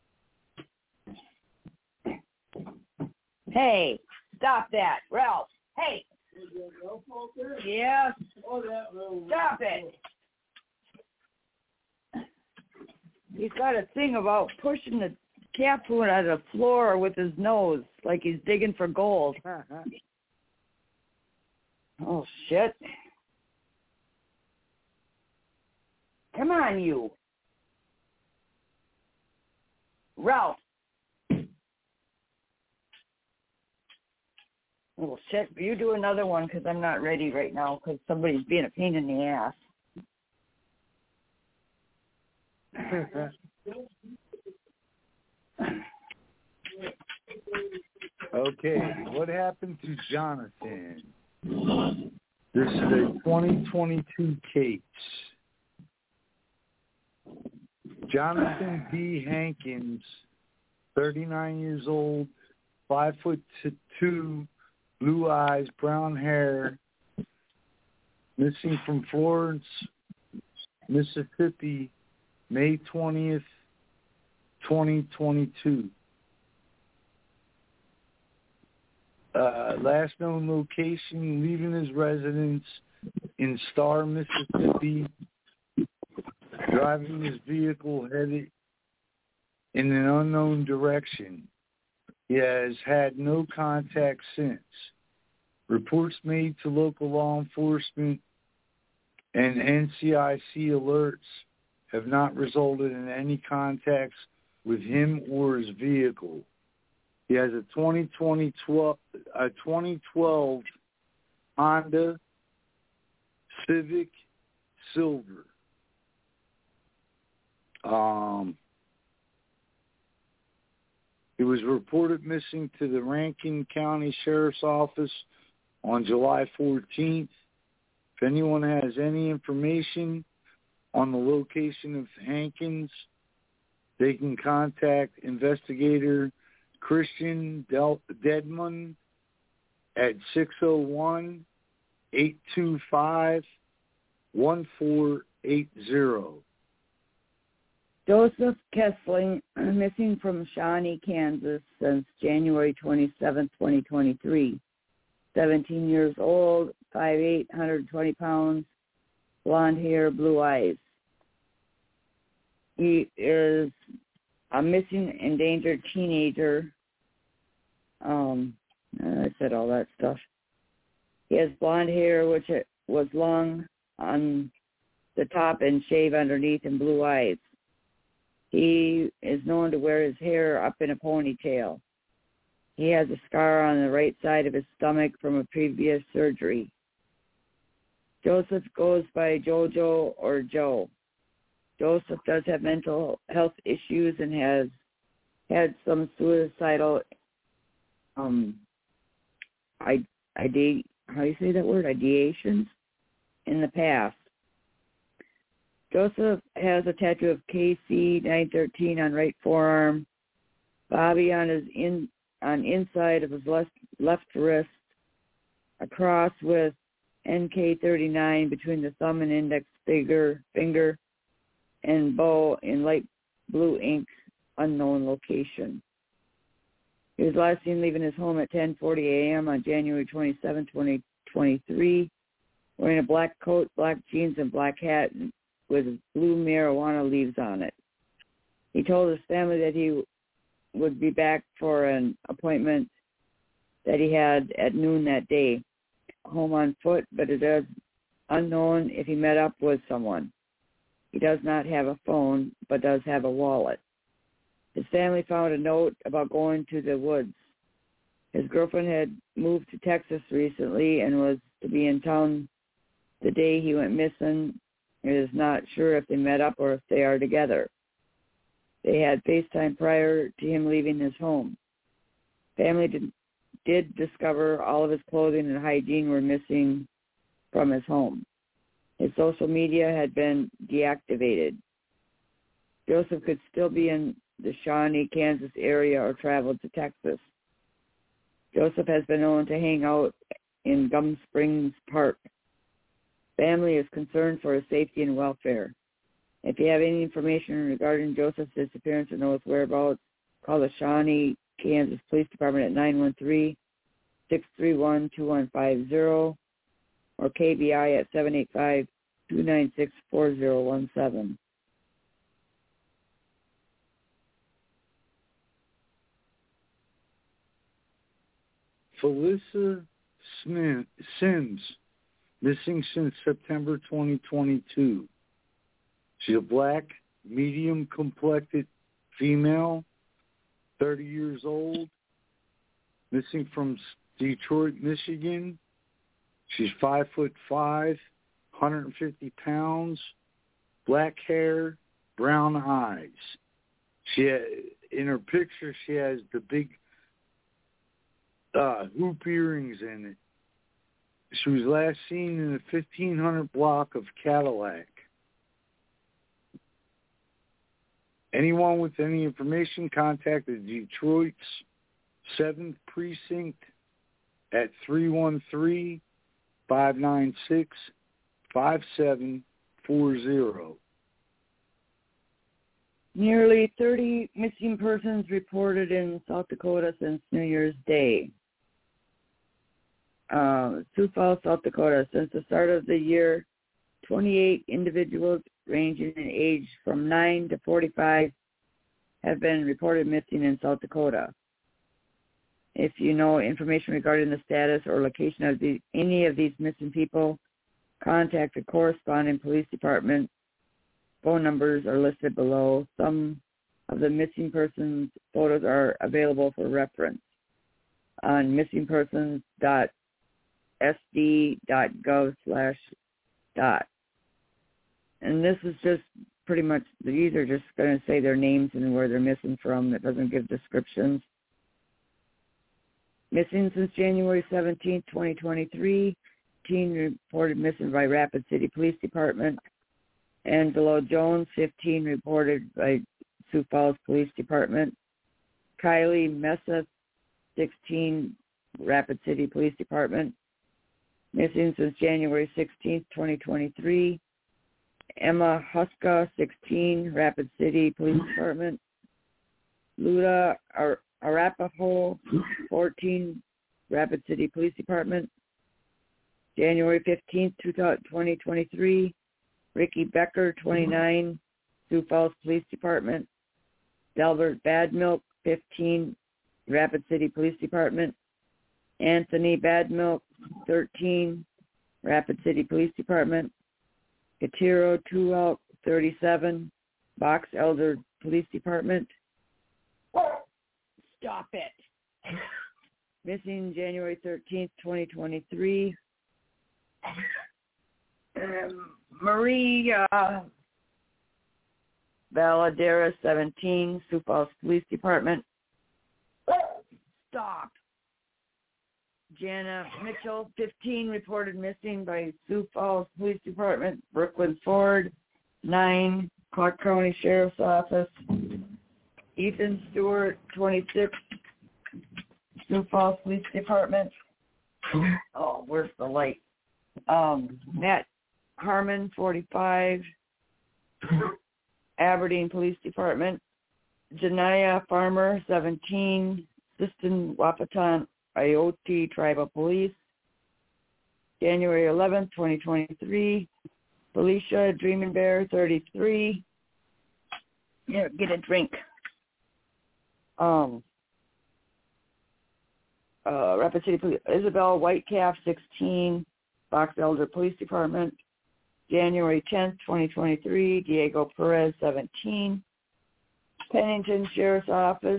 Hey, stop that, Ralph. Hey. Yes. Stop it. He's got a thing about pushing the cat food out of the floor with his nose, like he's digging for gold. Oh, shit. Come on, you. Ralph. Oh, shit. You do another one because I'm not ready right now because somebody's being a pain in the ass. Okay, what happened to Jonathan? This is a 2022 case. Jonathan D. Hankins, 39 years old, 5'2", blue eyes, brown hair, missing from Florence, Mississippi, May 20th, 2022. Last known location, leaving his residence in Star, Mississippi, driving his vehicle headed in an unknown direction. He has had no contact since. Reports made to local law enforcement and NCIC alerts have not resulted in any contacts with him or his vehicle. He has a 2012 Honda Civic Silver. It was reported missing to the Rankin County Sheriff's Office on July 14th. If anyone has any information on the location of Hankins, they can contact investigator Christian Dedman at 601-825-1480. Joseph Kessling, missing from Shawnee, Kansas since January 27, 2023. 17 years old, 5'8", 120 pounds, blonde hair, blue eyes. He is a missing, endangered teenager. I said all that stuff. He has blonde hair, which was long on the top and shaved underneath, and blue eyes. He is known to wear his hair up in a ponytail. He has a scar on the right side of his stomach from a previous surgery. Joseph goes by Jojo or Joe. Joseph does have mental health issues and has had some suicidal how do you say that word? Ideations in the past. Joseph has a tattoo of KC 913 on right forearm, Bobby on his inside of his left wrist, a cross with NK39 between the thumb and index finger, and bow in light blue ink, unknown location. He was last seen leaving his home at 10:40 a.m. on January 27, 2023, wearing a black coat, black jeans, and black hat with blue marijuana leaves on it. He told his family that he would be back for an appointment that he had at noon that day, home on foot, but it is unknown if he met up with someone. He does not have a phone, but does have a wallet. His family found a note about going to the woods. His girlfriend had moved to Texas recently and was to be in town the day he went missing. It is not sure if they met up or if they are together. They had FaceTime prior to him leaving his home. Family did discover all of his clothing and hygiene were missing from his home. His social media had been deactivated. Joseph could still be in the Shawnee, Kansas area or traveled to Texas. Joseph has been known to hang out in Gum Springs Park. Family is concerned for his safety and welfare. If you have any information regarding Joseph's disappearance or know his whereabouts, call the Shawnee, Kansas Police Department at 913-631-2150 or KBI at 785-296-4017. Felissa Sims, missing since September 2022. She's a black, medium-complected female, 30 years old, missing from Detroit, Michigan. She's 5'5", 150 pounds, black hair, brown eyes. In her picture, she has the big hoop earrings in it. She was last seen in the 1500 block of Cadillac. Anyone with any information, contact the Detroit's 7th Precinct at 313-596-5740. Nearly 30 missing persons reported in South Dakota since New Year's Day. Sioux Falls, South Dakota. Since the start of the year, 28 individuals ranging in age from 9 to 45 have been reported missing in South Dakota. If you know information regarding the status or location of any of these missing people, contact the corresponding police department. Phone numbers are listed below. Some of the missing persons photos are available for reference on missingpersons.sd.gov/dot. And this is just pretty much, these are just going to say their names and where they're missing from. It doesn't give descriptions. Missing since January 17, 2023. Teen reported missing by Rapid City Police Department. Angelo Jones, 15, reported by Sioux Falls Police Department. Kylie Mesa, 16, Rapid City Police Department. Missing since January 16, 2023. Emma Huska, 16, Rapid City Police Department. Luda Arapaho, 14, Rapid City Police Department. January 15, 2023. Ricky Becker, 29, Sioux Falls Police Department. Delbert Badmilk, 15, Rapid City Police Department. Anthony Badmilk, 13, Rapid City Police Department. Katiro Tuel, 37, Box Elder Police Department. Stop it. Missing January 13th, 2023. Maria Valadera, 17, Sioux Falls Police Department. Stop. Jana Mitchell, 15, reported missing by Sioux Falls Police Department. Brooklyn Ford, 9, Clark County Sheriff's Office. Ethan Stewart, 26, Sioux Falls Police Department. Oh, where's the light? Matt Harmon, 45, Aberdeen Police Department. Janaya Farmer, 17, Siston Wahpeton Ioti Tribal Police. January 11th, 2023. Felicia Dreamin' Bear, 33. Yeah, get a drink. Rapid City Police. Isabel Whitecalf, 16, Box Elder Police Department. January 10th, 2023. Diego Perez, 17, Pennington Sheriff's Office.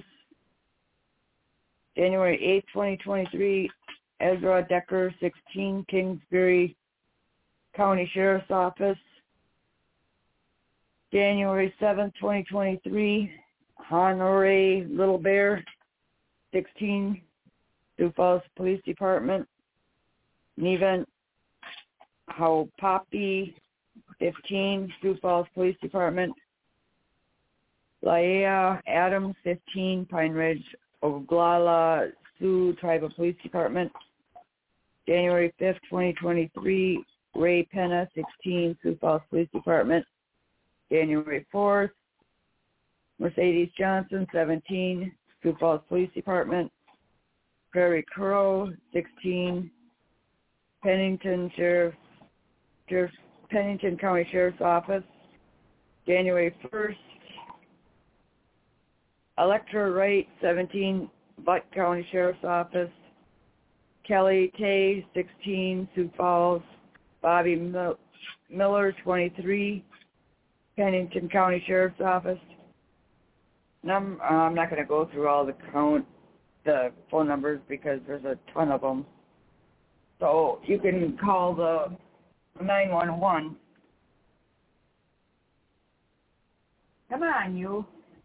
January 8th, 2023. Ezra Decker, 16, Kingsbury County Sheriff's Office. January 7th, 2023. Honore Little Bear, 16, Sioux Falls Police Department. Neven Haupapi, 15, Sioux Falls Police Department. Laia Adams, 15, Pine Ridge, Oglala Sioux Tribal Police Department. January 5th, 2023, Ray Penna, 16, Sioux Falls Police Department. January 4th, Mercedes Johnson, 17, Sioux Falls Police Department. Prairie Crow, 16, Pennington Pennington County Sheriff's Office. January 1st, Electra Wright, 17, Butte County Sheriff's Office. Kelly Tay, 16, Sioux Falls. Bobby Miller, 23, Pennington County Sheriff's Office. I'm not going to go through all the phone numbers because there's a ton of them. So you can call the 911. Come on, you.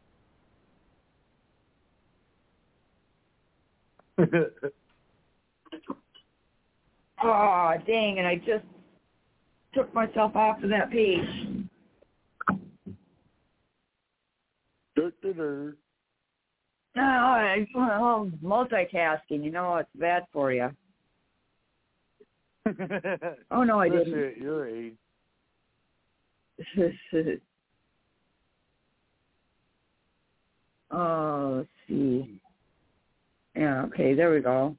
Oh, dang, and I just took myself off of that page. Well, multitasking, it's bad for you. Oh, no, I didn't. That's at your age. Oh, let's see. Yeah, okay, there we go.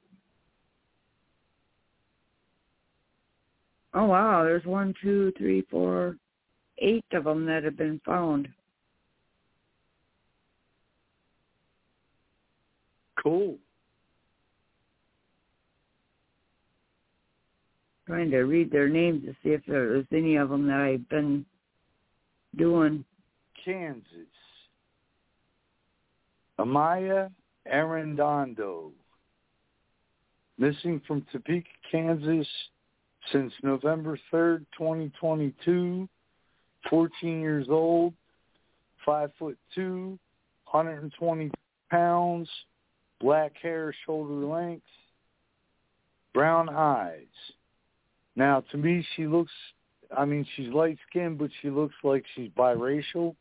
Oh, wow, there's 1, 2, 3, 4, 8 of them that have been found. Cool. Trying to read their names to see if there's any of them that I've been doing. Kansas. Amaya Arredondo, missing from Topeka, Kansas since November 3rd, 2022, 14 years old, 5'2", 120 pounds, black hair, shoulder length, brown eyes. Now, to me, she's light-skinned, but she looks like she's biracial.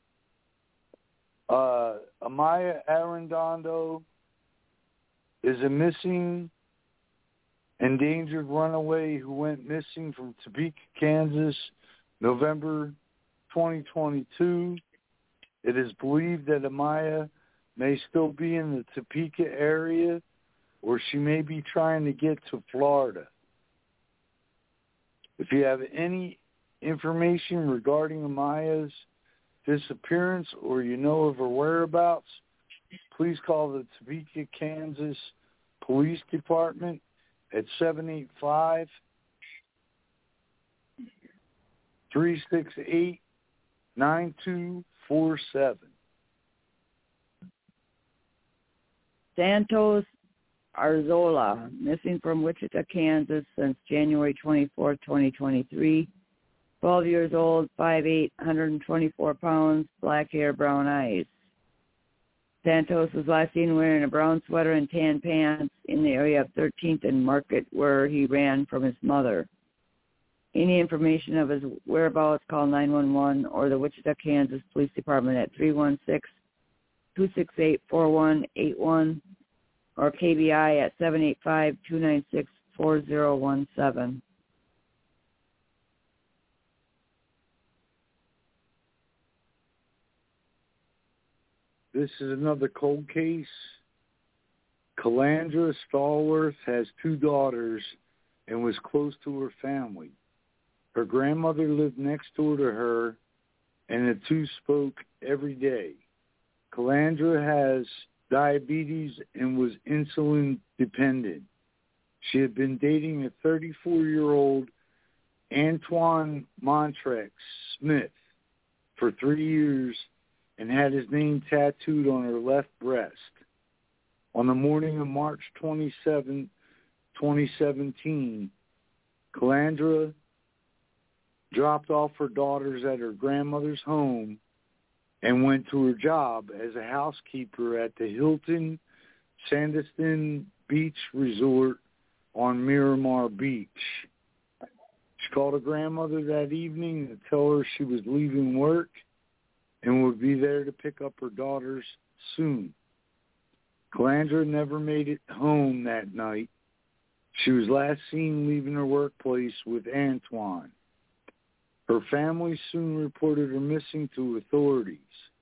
Amaya Arredondo is a missing, endangered runaway who went missing from Topeka, Kansas, November 2022. It is believed that Amaya may still be in the Topeka area, or she may be trying to get to Florida. If you have any information regarding Amaya's disappearance or you know of her whereabouts, please call the Topeka, Kansas Police Department at 785-368-9247. Santos Arzola, missing from Wichita, Kansas since January 24, 2023. 12 years old, 5'8", 124 pounds, black hair, brown eyes. Santos was last seen wearing a brown sweater and tan pants in the area of 13th and Market, where he ran from his mother. Any information of his whereabouts, call 911 or the Wichita, Kansas Police Department at 316-268-4181 or KBI at 785-296-4017. This is another cold case. Calandra Stallworth has 2 daughters and was close to her family. Her grandmother lived next door to her, and the two spoke every day. Calandra has diabetes and was insulin dependent. She had been dating a 34-year-old Antoine Montrex Smith for 3 years and had his name tattooed on her left breast. On the morning of March 27, 2017, Calandra dropped off her daughters at her grandmother's home and went to her job as a housekeeper at the Hilton Sandestin Beach Resort on Miramar Beach. She called her grandmother that evening to tell her she was leaving work and would be there to pick up her daughters soon. Calandra never made it home that night. She was last seen leaving her workplace with Antoine. Her family soon reported her missing to authorities.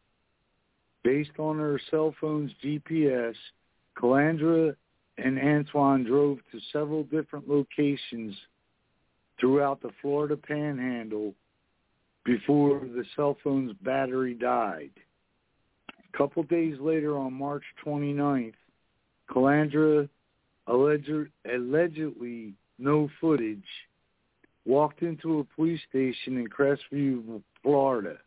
Based on her cell phone's GPS, Calandra and Antoine drove to several different locations throughout the Florida Panhandle before the cell phone's battery died. A couple days later, on March 29th, Calandra, allegedly no footage, walked into a police station in Crestview, Florida.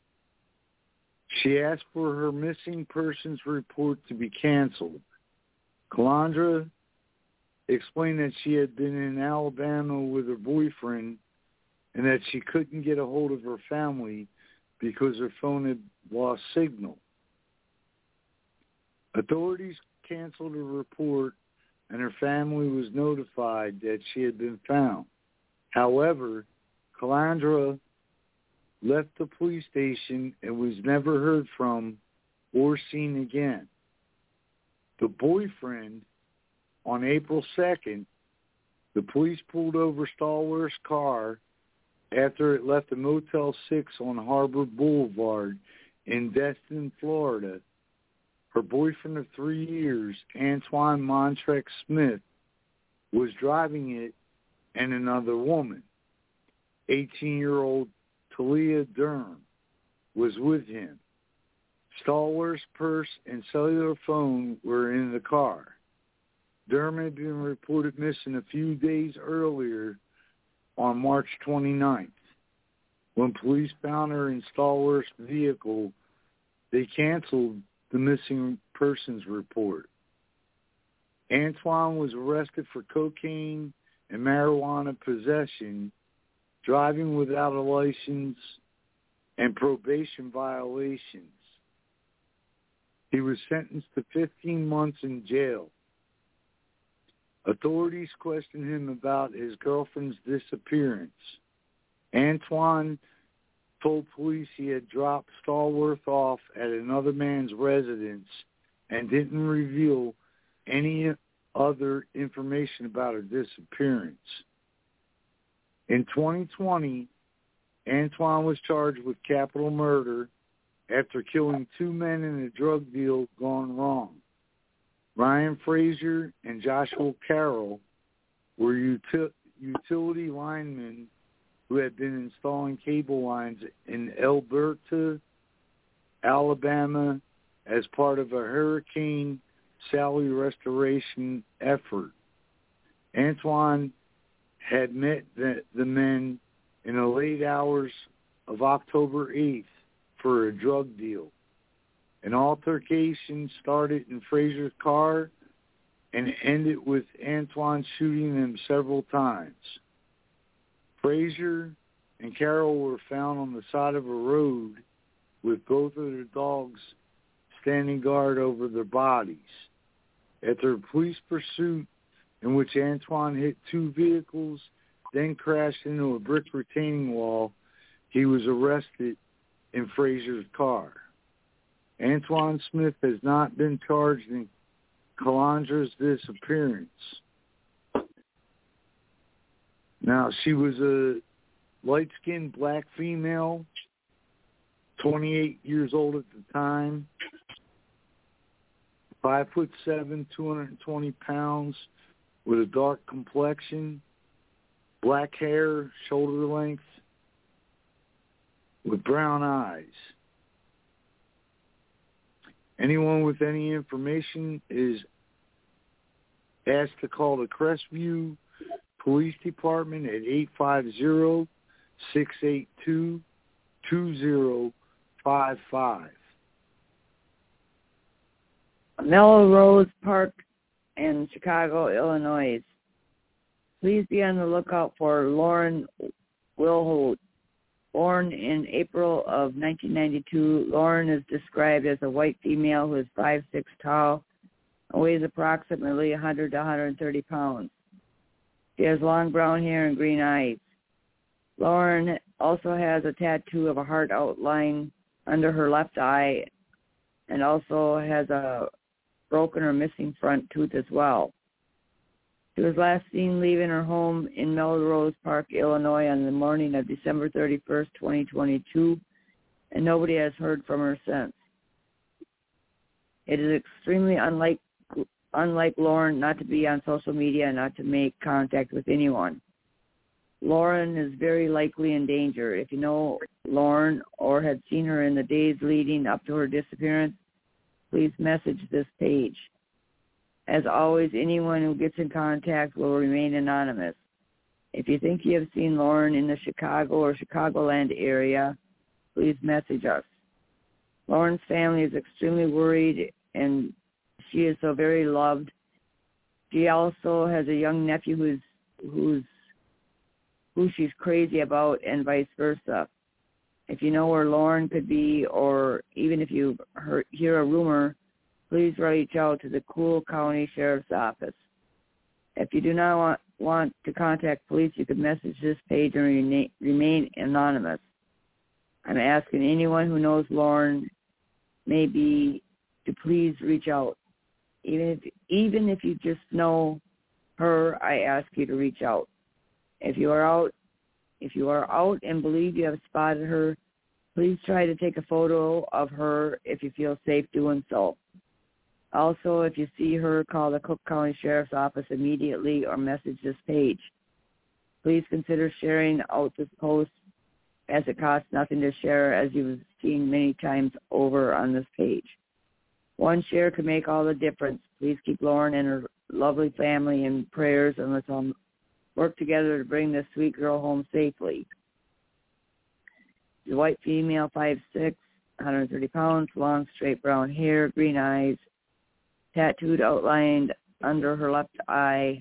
She asked for her missing persons report to be canceled. Calandra explained that she had been in Alabama with her boyfriend and that she couldn't get a hold of her family because her phone had lost signal. Authorities canceled her report and her family was notified that she had been found. However, Calandra left the police station and was never heard from or seen again. The boyfriend, on April 2nd, the police pulled over Stallworth's car after it left the Motel 6 on Harbor Boulevard in Destin, Florida. Her boyfriend of 3 years, Antoine Montrec Smith, was driving it, and another woman, 18-year-old Talia Durham, was with him. Stallworth's purse and cellular phone were in the car. Durham had been reported missing a few days earlier on March 29th. When police found her in Stallworth's vehicle, they canceled the missing persons report. Antoine was arrested for cocaine and marijuana possession, driving without a license, and probation violations. He was sentenced to 15 months in jail. Authorities questioned him about his girlfriend's disappearance. Antoine told police he had dropped Stallworth off at another man's residence and didn't reveal any other information about her disappearance. In 2020, Antoine was charged with capital murder after killing 2 men in a drug deal gone wrong. Ryan Frazier and Joshua Carroll were utility linemen who had been installing cable lines in Alberta, Alabama, as part of a Hurricane Sally restoration effort. Antoine had met the men in the late hours of October 8th for a drug deal. An altercation started in Frazier's car and ended with Antoine shooting them several times. Frazier and Carroll were found on the side of a road with both of their dogs standing guard over their bodies. After a police pursuit in which Antoine hit 2 vehicles, then crashed into a brick retaining wall, he was arrested in Frazier's car. Antoine Smith has not been charged in Calandra's disappearance. Now, she was a light-skinned black female, 28 years old at the time, 5'7", 220 pounds, with a dark complexion, black hair, shoulder length, with brown eyes. Anyone with any information is asked to call the Crestview Police Department at 850-682-2055. Melrose Park in Chicago, Illinois. Please be on the lookout for Lauren Wilholt. Born in April of 1992, Lauren is described as a white female who is 5'6" tall and weighs approximately 100 to 130 pounds. She has long brown hair and green eyes. Lauren also has a tattoo of a heart outline under her left eye and also has a broken or missing front tooth as well. She was last seen leaving her home in Melrose Park, Illinois on the morning of December 31st, 2022, and nobody has heard from her since. It is extremely unlike Lauren not to be on social media and not to make contact with anyone. Lauren is very likely in danger. If you know Lauren or had seen her in the days leading up to her disappearance, please message this page. As always, anyone who gets in contact will remain anonymous. If you think you have seen Lauren in the Chicago or Chicagoland area, please message us. Lauren's family is extremely worried, and she is so very loved. She also has a young nephew who she's crazy about, and vice versa. If you know where Lauren could be, or even if you hear a rumor, please reach out to the Cool County Sheriff's Office. If you do not want to contact police, you can message this page and remain anonymous. I'm asking anyone who knows Lauren may be to please reach out. Even if you just know her, I ask you to reach out. If you are out and believe you have spotted her, please try to take a photo of her if you feel safe doing so. Also, if you see her, call the Cook County Sheriff's Office immediately or message this page. Please consider sharing out this post, as it costs nothing to share, as you've seen many times over on this page. One share can make all the difference. Please keep Lauren and her lovely family in prayers, and let's all work together to bring this sweet girl home safely. The white female, 5'6", 130 pounds, long straight brown hair, green eyes, tattooed outlined under her left eye.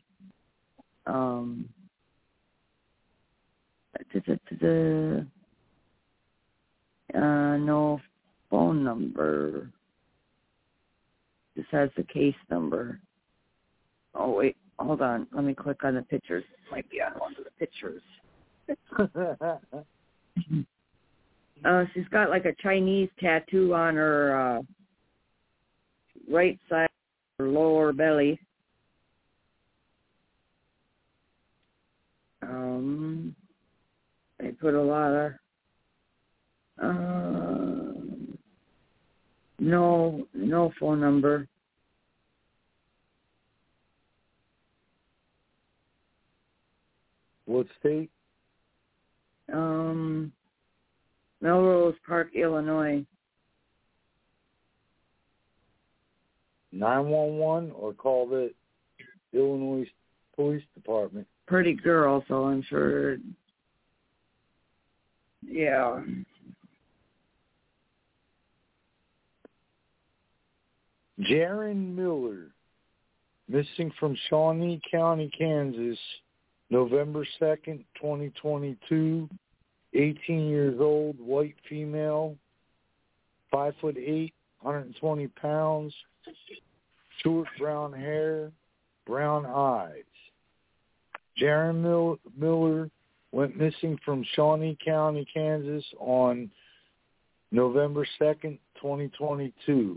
No phone number. This has the case number. Oh, wait, hold on. Let me click on the pictures. Might be on one of the pictures. She's got like a Chinese tattoo on her right side of her lower belly. They put a lot of no phone number. What state? Melrose Park, Illinois. 911 or call the Illinois Police Department. Pretty girl, so I'm sure. Yeah. Jaron Miller, missing from Shawnee County, Kansas, November 2nd, 2022, 18 years old, white female, 5'8", 120 pounds, short brown hair, brown eyes. Jaron Miller went missing from Shawnee County, Kansas on November 2nd, 2022.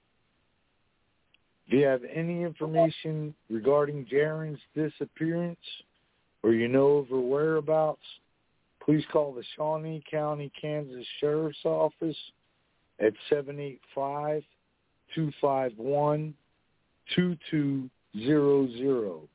If you have any information regarding Jaron's disappearance or you know of her whereabouts, please call the Shawnee County, Kansas Sheriff's Office at 785-251-2200.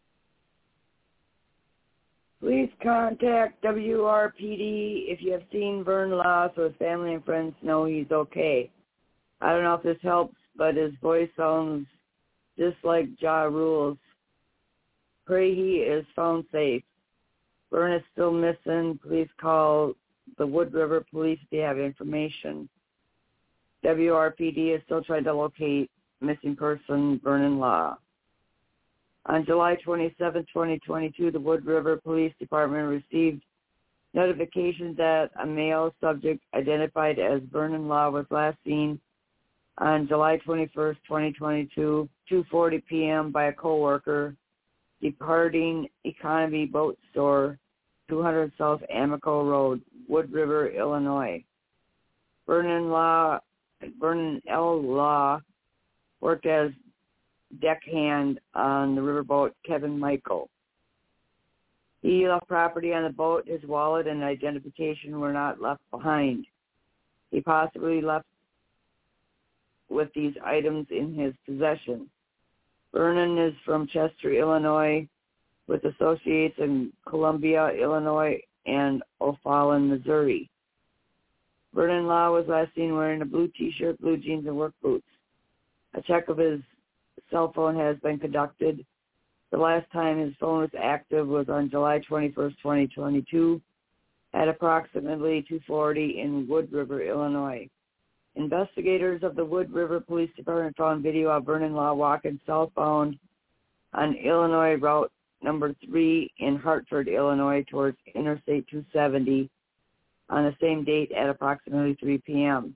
Please contact WRPD if you have seen Vern Law so his family and friends know he's okay. I don't know if this helps, but his voice sounds just like Ja Rule's. Pray he is found safe. Vern is still missing. Please call the Wood River Police if you have information. WRPD is still trying to locate missing person Vernon Law. On July 27, 2022, the Wood River Police Department received notification that a male subject identified as Vernon Law was last seen on July 21, 2022, 2:40 p.m. by a coworker departing Economy Boat Store, 200 South Amico Road, Wood River, Illinois. Vernon L. Law worked as deckhand on the riverboat Kevin Michael. He left property on the boat. His wallet and identification were not left behind. He possibly left with these items in his possession. Vernon is from Chester, Illinois, with associates in Columbia, Illinois, and O'Fallon, Missouri. Vernon Law was last seen wearing a blue T-shirt, blue jeans, and work boots. A check of his cell phone has been conducted. The last time his phone was active was on July 21st, 2022, at approximately 2:40 in Wood River, Illinois. Investigators of the Wood River Police Department found video of Vernon Law walking southbound on Illinois Route number 3 in Hartford, Illinois, towards Interstate 270 on the same date at approximately 3 p.m.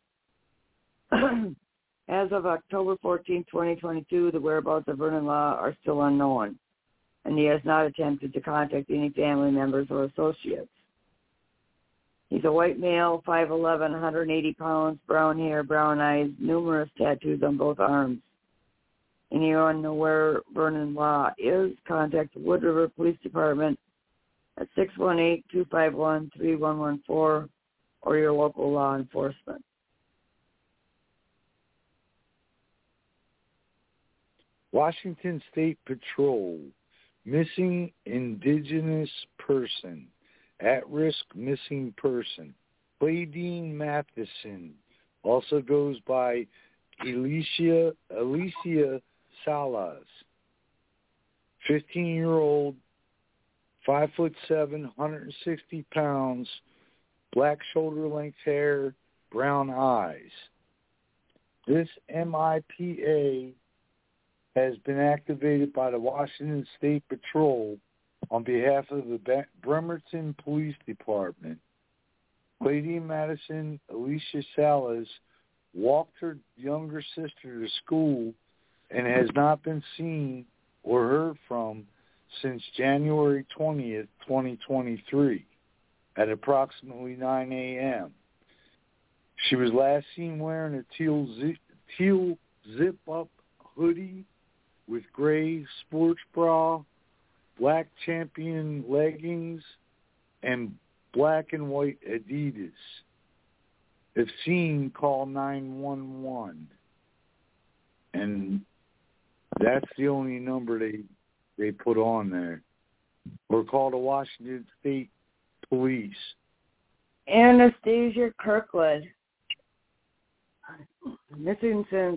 As of October 14, 2022, the whereabouts of Vernon Law are still unknown, and he has not attempted to contact any family members or associates. He's a white male, 5'11", 180 pounds, brown hair, brown eyes, numerous tattoos on both arms. Anyone know where Vernon Law is? Contact the Wood River Police Department at 618-251-3114 or your local law enforcement. Washington State Patrol, missing indigenous person, at-risk missing person. Claydine Matheson, also goes by Alicia Salas, 15-year-old, 5'7", 160 pounds, black shoulder-length hair, brown eyes. This MIPA has been activated by the Washington State Patrol on behalf of the Bremerton Police Department. Claydine Madison, Alicia Salas, walked her younger sister to school and has not been seen or heard from since January 20th, 2023 at approximately 9 a.m. She was last seen wearing a teal zip-up hoodie with gray sports bra, black Champion leggings, and black and white Adidas. If seen, call 911. And that's the only number they put on there. Or call the Washington State Police. Anastasia Kirkland, missing since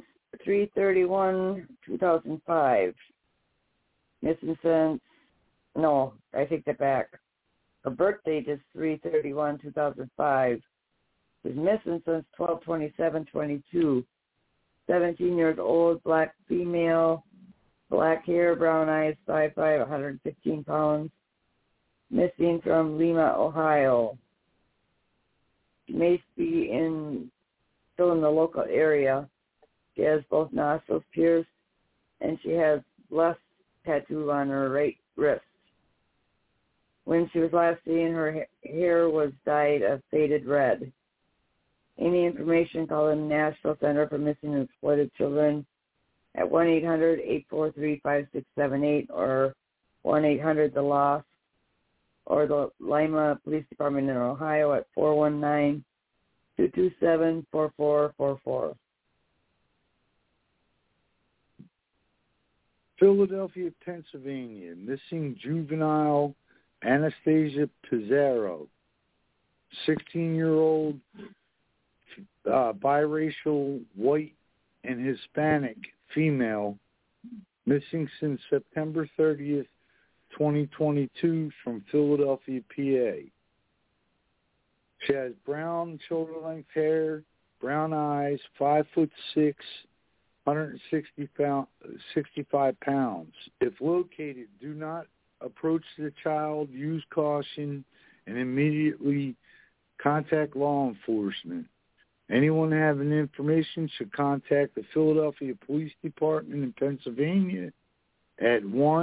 3/31/2005. Missing since, no, I take that back. Her birth date is 3/31/2005. She's missing since 12/27/22. 17 years old, black female, black hair, brown eyes, 5'5", 115 pounds. Missing from Lima, Ohio. She may be still in the local area. She has both nostrils pierced, and she has left tattoo on her right wrist. When she was last seen, her hair was dyed a faded red. Any information, call the National Center for Missing and Exploited Children at 1-800-843-5678 or 1-800-THE-LOST or the Lima Police Department in Ohio at 419-227-4444. Philadelphia, Pennsylvania, missing juvenile Anastasia Pizarro, 16-year-old, biracial, white and Hispanic female, missing since September 30th, 2022 from Philadelphia, PA. She has brown shoulder-length hair, brown eyes, 5'6", 165 pounds. If located, do not approach the child, use caution, and immediately contact law enforcement. Anyone having information should contact the Philadelphia Police Department in Pennsylvania at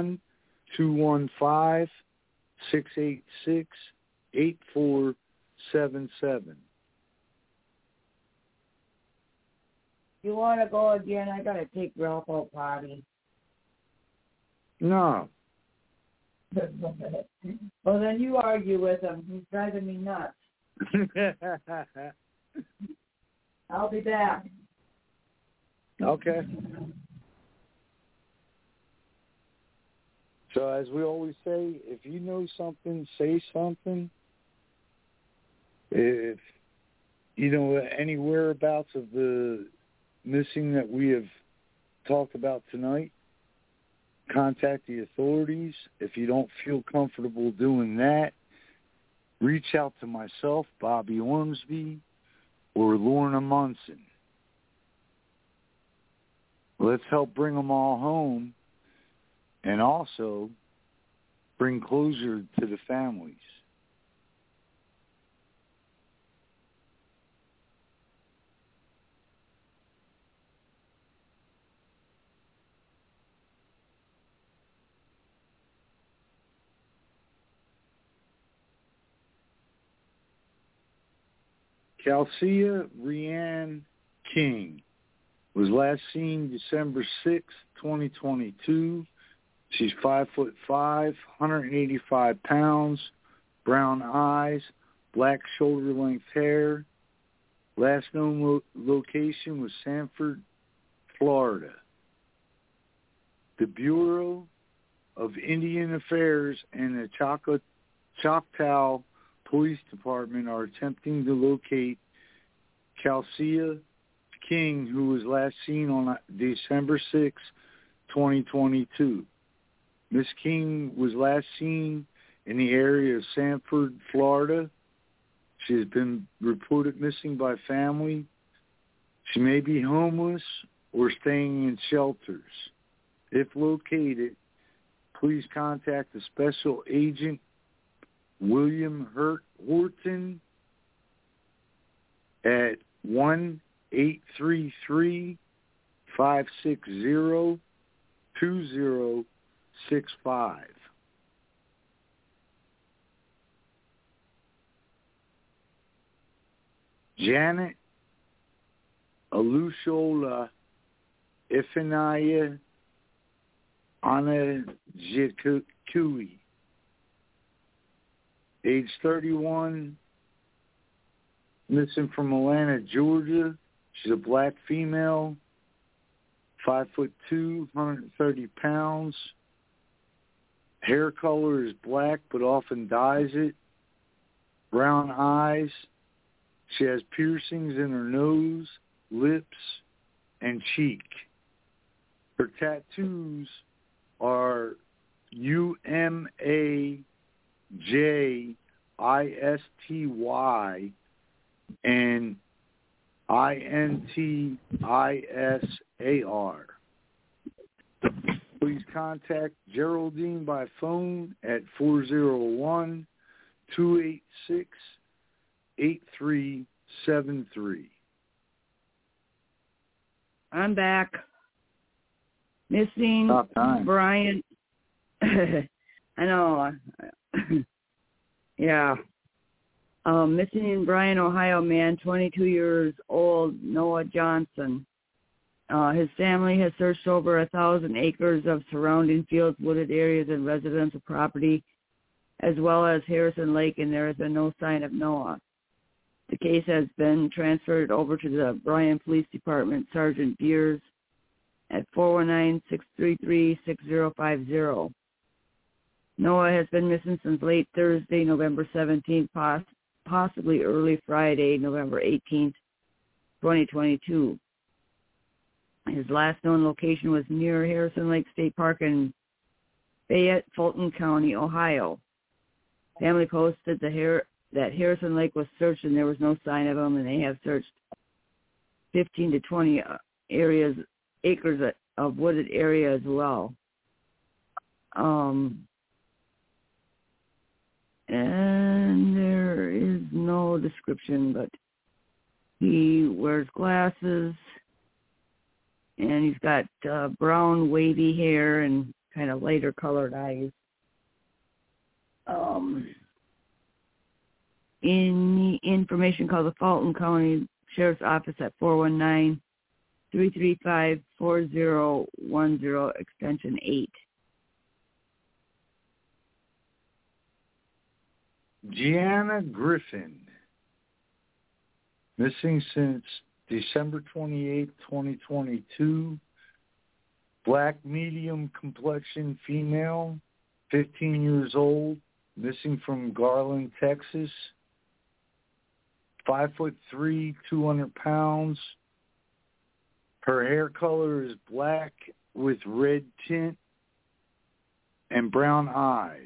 1-215-686-8477. You want to go again? I got to take Ralph out potty. No. Well, then you argue with him. He's driving me nuts. I'll be back. Okay. So as we always say, if you know something, say something. If you know any whereabouts of the missing that we have talked about tonight, contact the authorities. If you don't feel comfortable doing that, reach out to myself, Bobby Ormsby, or Lorna Munson. Let's help bring them all home and also bring closure to the families. Calcia Rianne King was last seen December 6, 2022. She's 5'5", 185 pounds, brown eyes, black shoulder-length hair. Last known location was Sanford, Florida. The Bureau of Indian Affairs and the Choctaw Police Department are attempting to locate Calcia King, who was last seen on December 6, 2022. Miss King was last seen in the area of Sanford, Florida. She has been reported missing by family. She may be homeless or staying in shelters. If located, please contact the Special Agent William Horton at 1-833-560-2065. Janet Alushola Ifanaya Anajikui, age 31, missing from Atlanta, Georgia. She's a black female, 5'2", 130 pounds. Hair color is black, but often dyes it. Brown eyes. She has piercings in her nose, lips, and cheek. Her tattoos are UMAJISTY and INTISAR. Please contact Geraldine by phone at 401-286-8373. I'm back. Missing Brian. I know. Yeah. Missing in Bryan, Ohio, man, 22 years old, Noah Johnson. His family has searched over 1,000 acres of surrounding fields, wooded areas, and residential property, as well as Harrison Lake, and there has been no sign of Noah. The case has been transferred over to the Bryan Police Department, Sergeant Beers, at 419-633-6050. Noah has been missing since late Thursday, November 17th, possibly early Friday, November 18th, 2022. His last known location was near Harrison Lake State Park in Fayette, Fulton County, Ohio. Family posted that Harrison Lake was searched and there was no sign of him, and they have searched 15 to 20 acres of wooded area as well. And there is no description, but he wears glasses, and he's got brown wavy hair and kind of lighter colored eyes. In information, call the Fulton County Sheriff's Office at 419-335-4010, extension 8. Gianna Griffin, missing since December 28, 2022. Black medium complexion female, 15 years old, missing from Garland, Texas. 5'3", 200 pounds. Her hair color is black with red tint and brown eyes.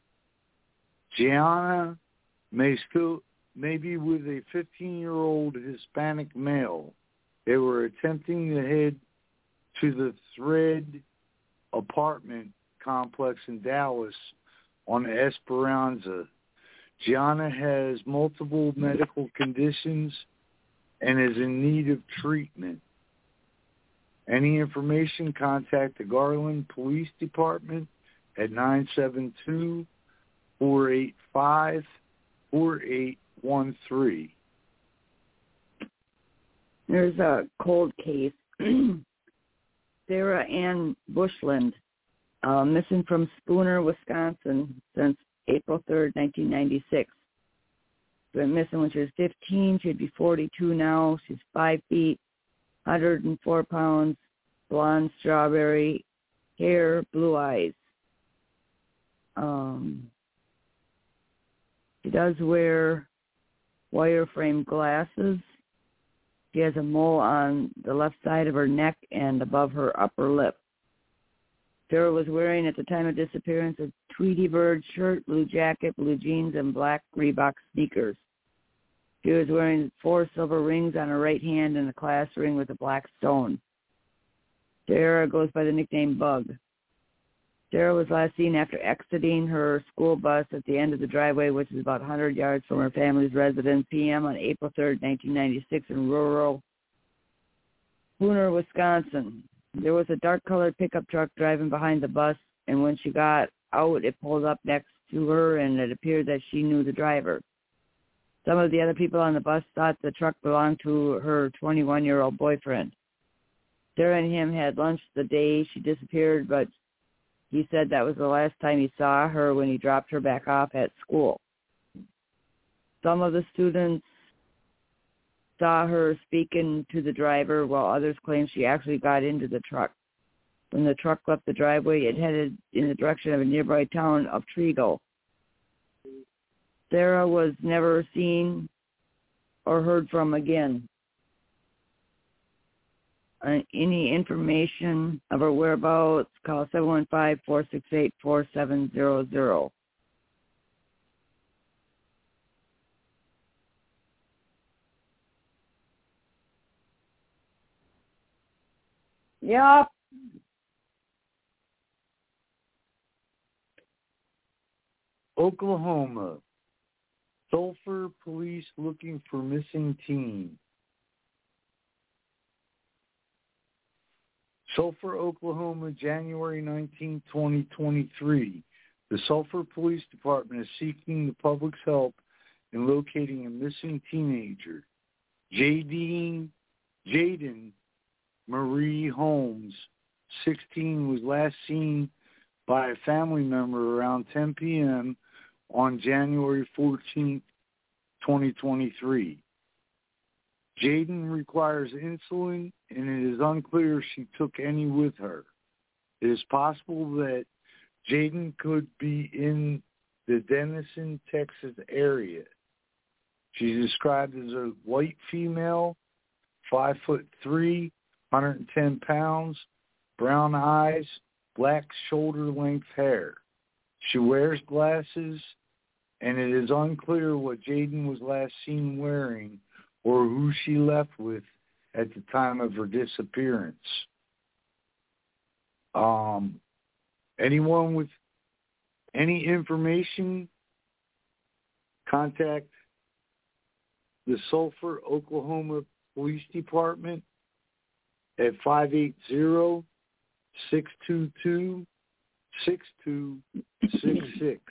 Gianna may be with a 15-year-old Hispanic male. They were attempting to head to the Thread apartment complex in Dallas on Esperanza. Gianna has multiple medical conditions and is in need of treatment. Any information, contact the Garland Police Department at 972-485-4813. There's a cold case. Sarah Ann Bushland, missing from Spooner, Wisconsin since April 3rd, 1996. Been missing when she was 15. She'd be 42 now. She's 5 feet, 104 pounds, blonde strawberry hair, blue eyes. She does wear wire-frame glasses. She has a mole on the left side of her neck and above her upper lip. Sarah was wearing, at the time of disappearance, a Tweety Bird shirt, blue jacket, blue jeans, and black Reebok sneakers. She was wearing 4 silver rings on her right hand and a class ring with a black stone. Sarah goes by the nickname Bug. Sarah was last seen after exiting her school bus at the end of the driveway, which is about 100 yards from her family's residence, p.m. on April 3rd, 1996, in rural Spooner, Wisconsin. There was a dark-colored pickup truck driving behind the bus, and when she got out, it pulled up next to her, and it appeared that she knew the driver. Some of the other people on the bus thought the truck belonged to her 21-year-old boyfriend. Sarah and him had lunch the day she disappeared, but he said that was the last time he saw her when he dropped her back off at school. Some of the students saw her speaking to the driver, while others claimed she actually got into the truck. When the truck left the driveway, it headed in the direction of a nearby town of Trigo. Sarah was never seen or heard from again. Any information of her whereabouts, call 715-468-4700. Yep. Oklahoma. Sulphur police looking for missing teen. Sulphur, Oklahoma, January 19, 2023. The Sulphur Police Department is seeking the public's help in locating a missing teenager. Jaden Marie Holmes, 16, was last seen by a family member around 10 p.m. on January 14, 2023. Jaden requires insulin, and it is unclear if she took any with her. It is possible that Jaden could be in the Denison, Texas area. She's described as a white female, 5'3", 110 pounds, brown eyes, black shoulder-length hair. She wears glasses, and it is unclear what Jaden was last seen wearing or who she left with at the time of her disappearance. Anyone with any information, contact the Sulphur, Oklahoma Police Department at 580-622-6266.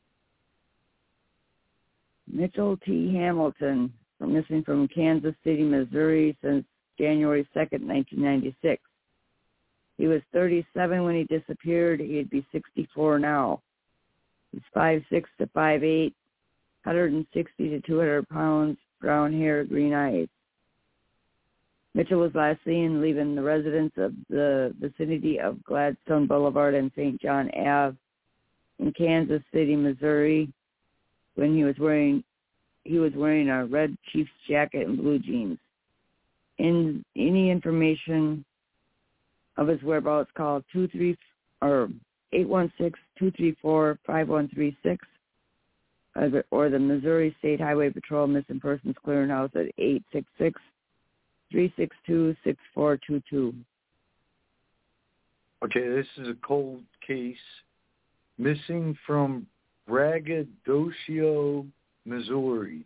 Mitchell T. Hamilton, missing from Kansas City, Missouri since January 2nd, 1996. He was 37 when he disappeared. He'd be 64 now. He's 5'6" to 5'8", 160 to 200 pounds, brown hair, green eyes. Mitchell was last seen leaving the residence of the vicinity of Gladstone Boulevard and St. John Ave in Kansas City, Missouri, when he was wearing a red Chiefs jacket and blue jeans. In any information of his whereabouts, call 816-234-5136 or the Missouri State Highway Patrol Missing Persons Clearinghouse at 866-362-6422. Okay, this is a cold case. Missing from Braggadocio, Missouri.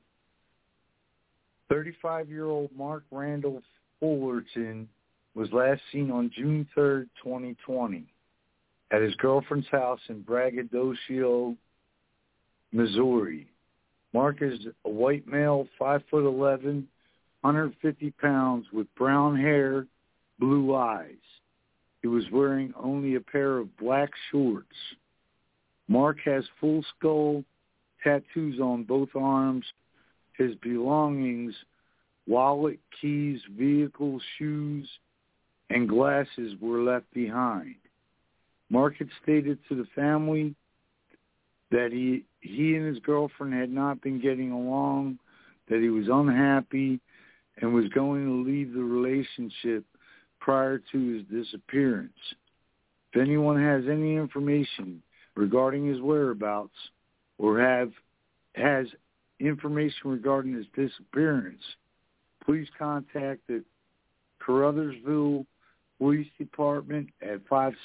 35-year-old Mark Randall Fullerton was last seen on June 3rd, 2020, at his girlfriend's house in Braggadocio, Missouri. Mark is a white male, 5'11", 150 pounds, with brown hair, blue eyes. He was wearing only a pair of black shorts. Mark has full skull tattoos on both arms. His belongings, wallet, keys, vehicle, shoes, and glasses were left behind. Mark had stated to the family that he and his girlfriend had not been getting along, that he was unhappy, and was going to leave the relationship prior to his disappearance. If anyone has any information regarding his whereabouts or has information regarding his disappearance, please contact the Caruthersville Police Department at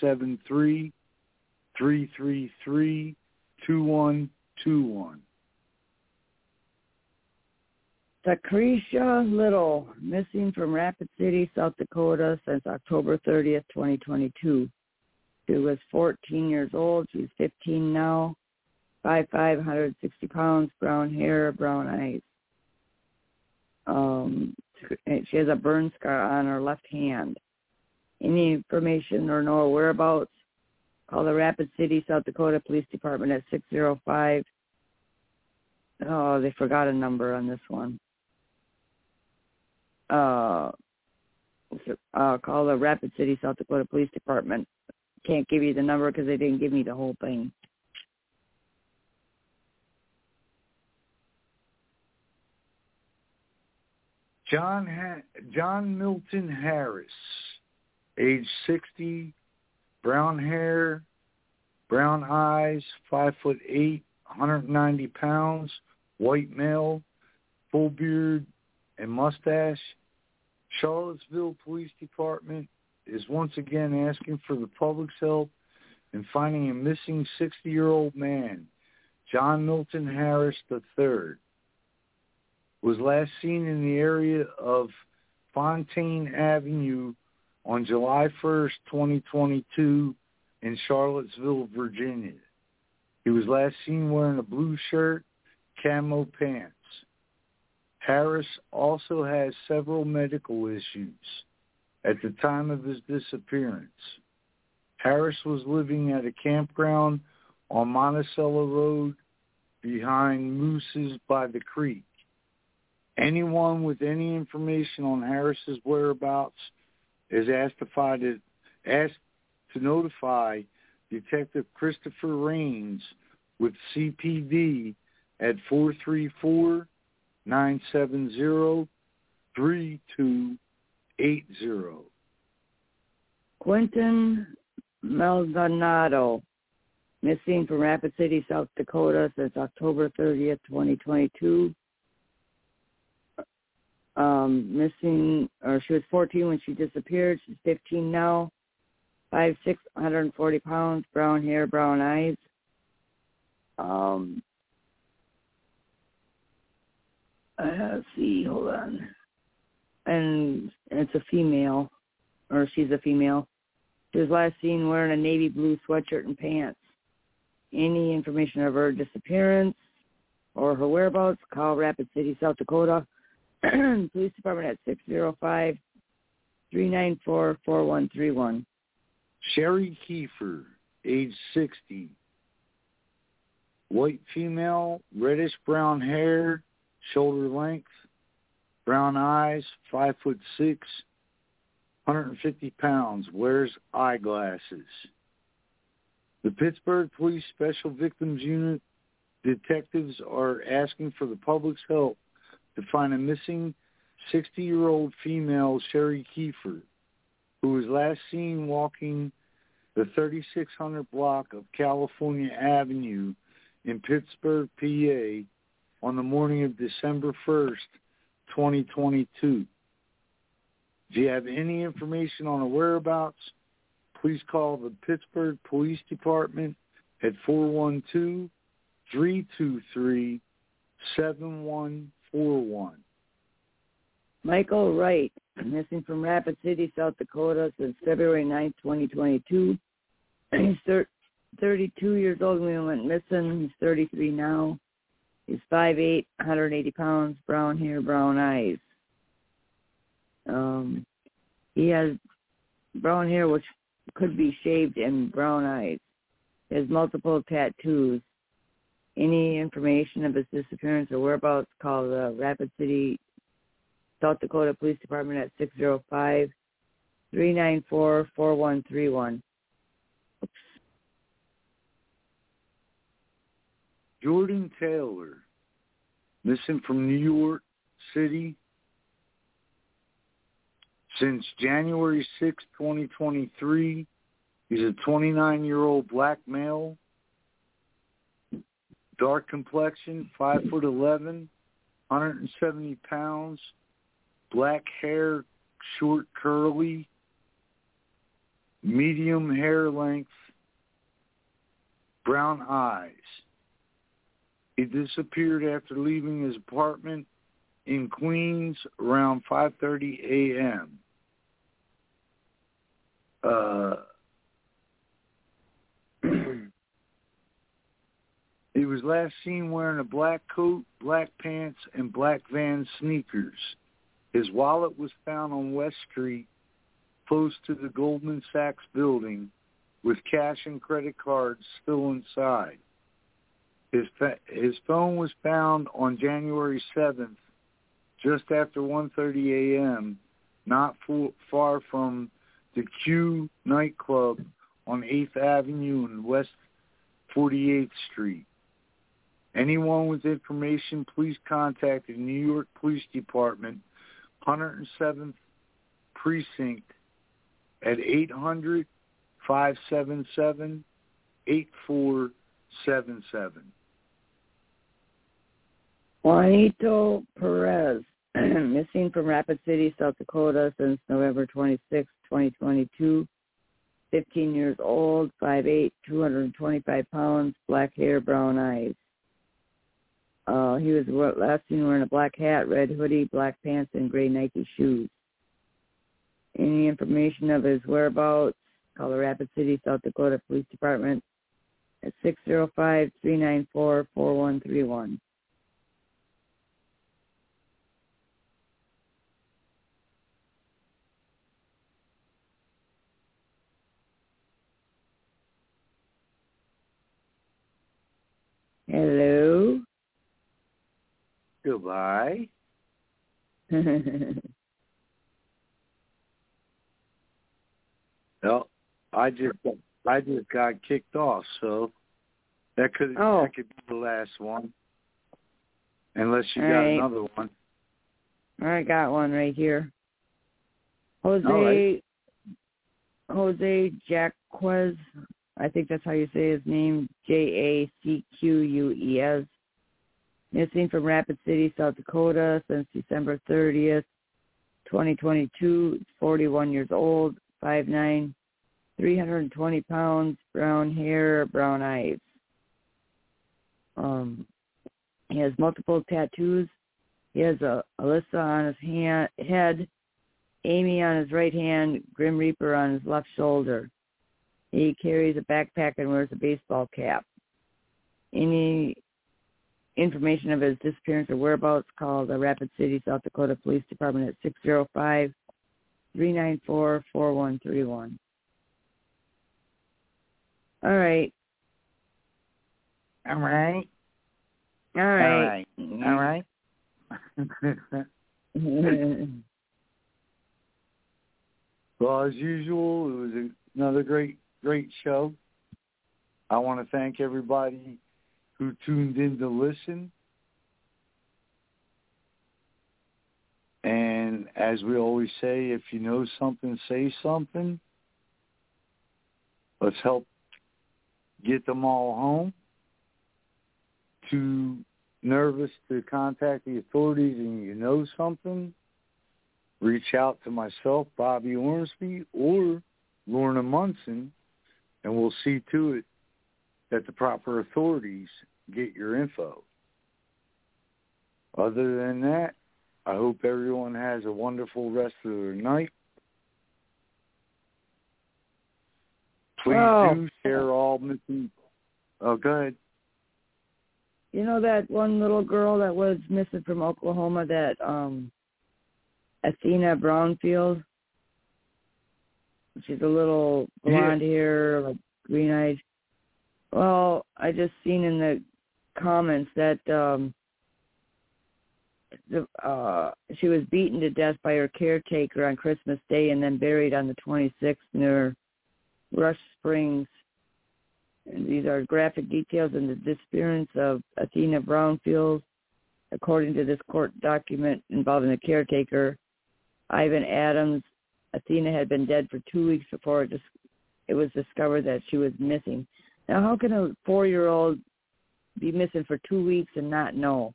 573-333-2121. Secretia Little, missing from Rapid City, South Dakota since October 30th, 2022. She was 14 years old. She's 15 now. 5'5", 160 pounds, brown hair, brown eyes. She has a burn scar on her left hand. Any information or know her whereabouts, call the Rapid City, South Dakota Police Department at 605. Oh, they forgot a number on this one. Call the Rapid City, South Dakota Police Department. Can't give you the number because they didn't give me the whole thing. John Milton Harris, age 60, brown hair, brown eyes, 5'8", 190 pounds, white male, full beard and mustache. Charlottesville Police Department is once again asking for the public's help in finding a missing 60-year-old man, John Milton Harris III. Was last seen in the area of Fontaine Avenue on July 1st, 2022 in Charlottesville, Virginia. He was last seen wearing a blue shirt, camo pants. Harris also has several medical issues at the time of his disappearance. Harris was living at a campground on Monticello Road behind Moose's by the creek. Anyone with any information on Harris's whereabouts is asked to notify Detective Christopher Raines with CPD at 434-970-3280. Quentin Maldonado, missing from Rapid City, South Dakota since October 30th, 2022. She was 14 when she disappeared. She's 15 now. 5'6", 140 pounds, brown hair, brown eyes. Let's see, hold on. And it's a female, or she's a female. She was last seen wearing a navy blue sweatshirt and pants. Any information of her disappearance or her whereabouts, call Rapid City, South Dakota Police Department at 605-394-4131. Sherry Kiefer, age 60. White female, reddish-brown hair, shoulder length, brown eyes, 5'6", 150 pounds, wears eyeglasses. The Pittsburgh Police Special Victims Unit detectives are asking for the public's help to find a missing 60-year-old female, Sherry Kiefer, who was last seen walking the 3600 block of California Avenue in Pittsburgh, PA, on the morning of December 1st, 2022. If you have any information on her whereabouts, please call the Pittsburgh Police Department at 412-323-7141. Michael Wright, missing from Rapid City, South Dakota since February 9th, 2022. He's 32 years old when he went missing. He's 33 now. He's 5'8", 180 pounds, brown hair, brown eyes. He has brown hair, which could be shaved, and brown eyes. He has multiple tattoos. Any information of his disappearance or whereabouts, call the Rapid City, South Dakota Police Department at 605-394-4131. Oops. Jordan Taylor, missing from New York City since January 6, 2023. He's a 29-year-old black male, dark complexion, 5'11", 170 pounds, black hair, short curly, medium hair length, brown eyes. He disappeared after leaving his apartment in Queens around 5:30 a.m. He was last seen wearing a black coat, black pants, and black Vans sneakers. His wallet was found on West Street, close to the Goldman Sachs building, with cash and credit cards still inside. His phone was found on January 7th, just after 1:30 a.m., not far from the Q nightclub on 8th Avenue and West 48th Street. Anyone with information, please contact the New York Police Department, 107th Precinct, at 800-577-8477. Juanito Perez, missing from Rapid City, South Dakota since November 26, 2022. 15 years old, 5'8", 225 pounds, black hair, brown eyes. He was last seen wearing a black hat, red hoodie, black pants, and gray Nike shoes. Any information of his whereabouts, call the Rapid City, South Dakota Police Department at 605-394-4131. Hello. Goodbye. Well, I just got kicked off, so that could be the last one, unless you got another one. I got one right here. Jose Jacquez, I think that's how you say his name, Jacquez. Missing from Rapid City, South Dakota since December 30th, 2022. 41 years old, 5'9", 320 pounds, brown hair, brown eyes. He has multiple tattoos. He has Alyssa on his head, Amy on his right hand, Grim Reaper on his left shoulder. He carries a backpack and wears a baseball cap. Any information of his disappearance or whereabouts, call the Rapid City, South Dakota Police Department at 605-394-4131. All right. Well, as usual, it was another great show. I want to thank everybody who tuned in to listen. And as we always say, if you know something, say something. Let's help get them all home. Too nervous to contact the authorities and you know something, reach out to myself, Bobby Ormsby, or Lorna Munson, and we'll see to it that the proper authorities get your info. Other than that, I hope everyone has a wonderful rest of their night. Please do share all missing. Oh, go ahead. You know that one little girl that was missing from Oklahoma that Athena Brownfield. She's a little blonde hair, like green-eyed. Well, I just seen in the comments that she was beaten to death by her caretaker on Christmas Day and then buried on the 26th near Rush Springs. And these are graphic details in the disappearance of Athena Brownfield. According to this court document involving the caretaker, Ivan Adams, Athena had been dead for 2 weeks before it was discovered that she was missing. Now, how can a 4-year-old be missing for 2 weeks and not know?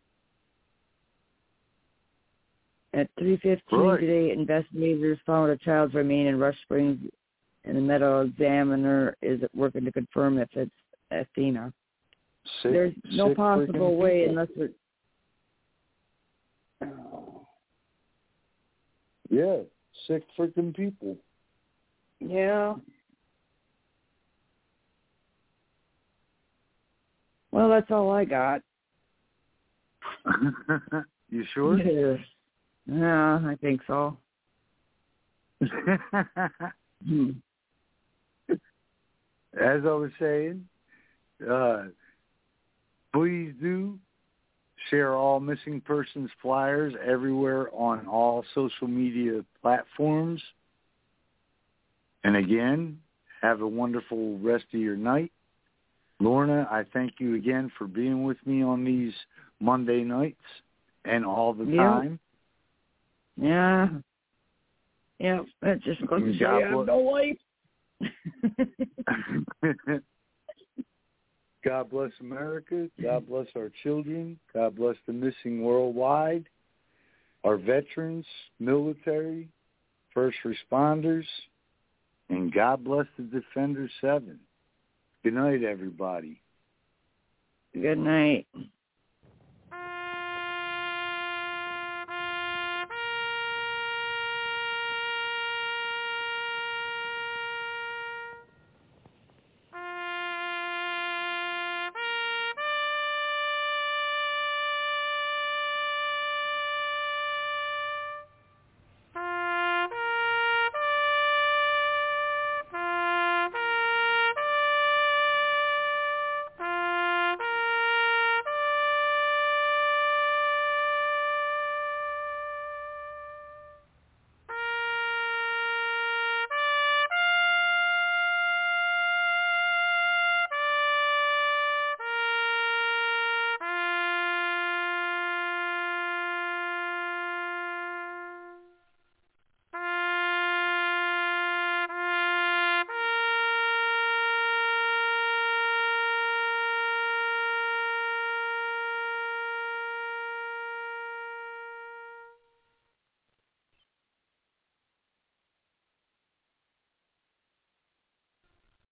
At 3:15 today, investigators found a child's remains in Rush Springs, and the medical examiner is working to confirm if it's Athena. There's no possible way unless it... Yeah, sick freaking people. Yeah. Well, that's all I got. You sure? Yeah, I think so. As I was saying, please do share all missing persons flyers everywhere on all social media platforms. And again, have a wonderful rest of your night. Lorna, I thank you again for being with me on these Monday nights and all the time. Yeah. Yeah, that just goes to show you I have no life. God bless America. God bless our children. God bless the missing worldwide, our veterans, military, first responders, and God bless the Defender 7. Good night, everybody. Good night.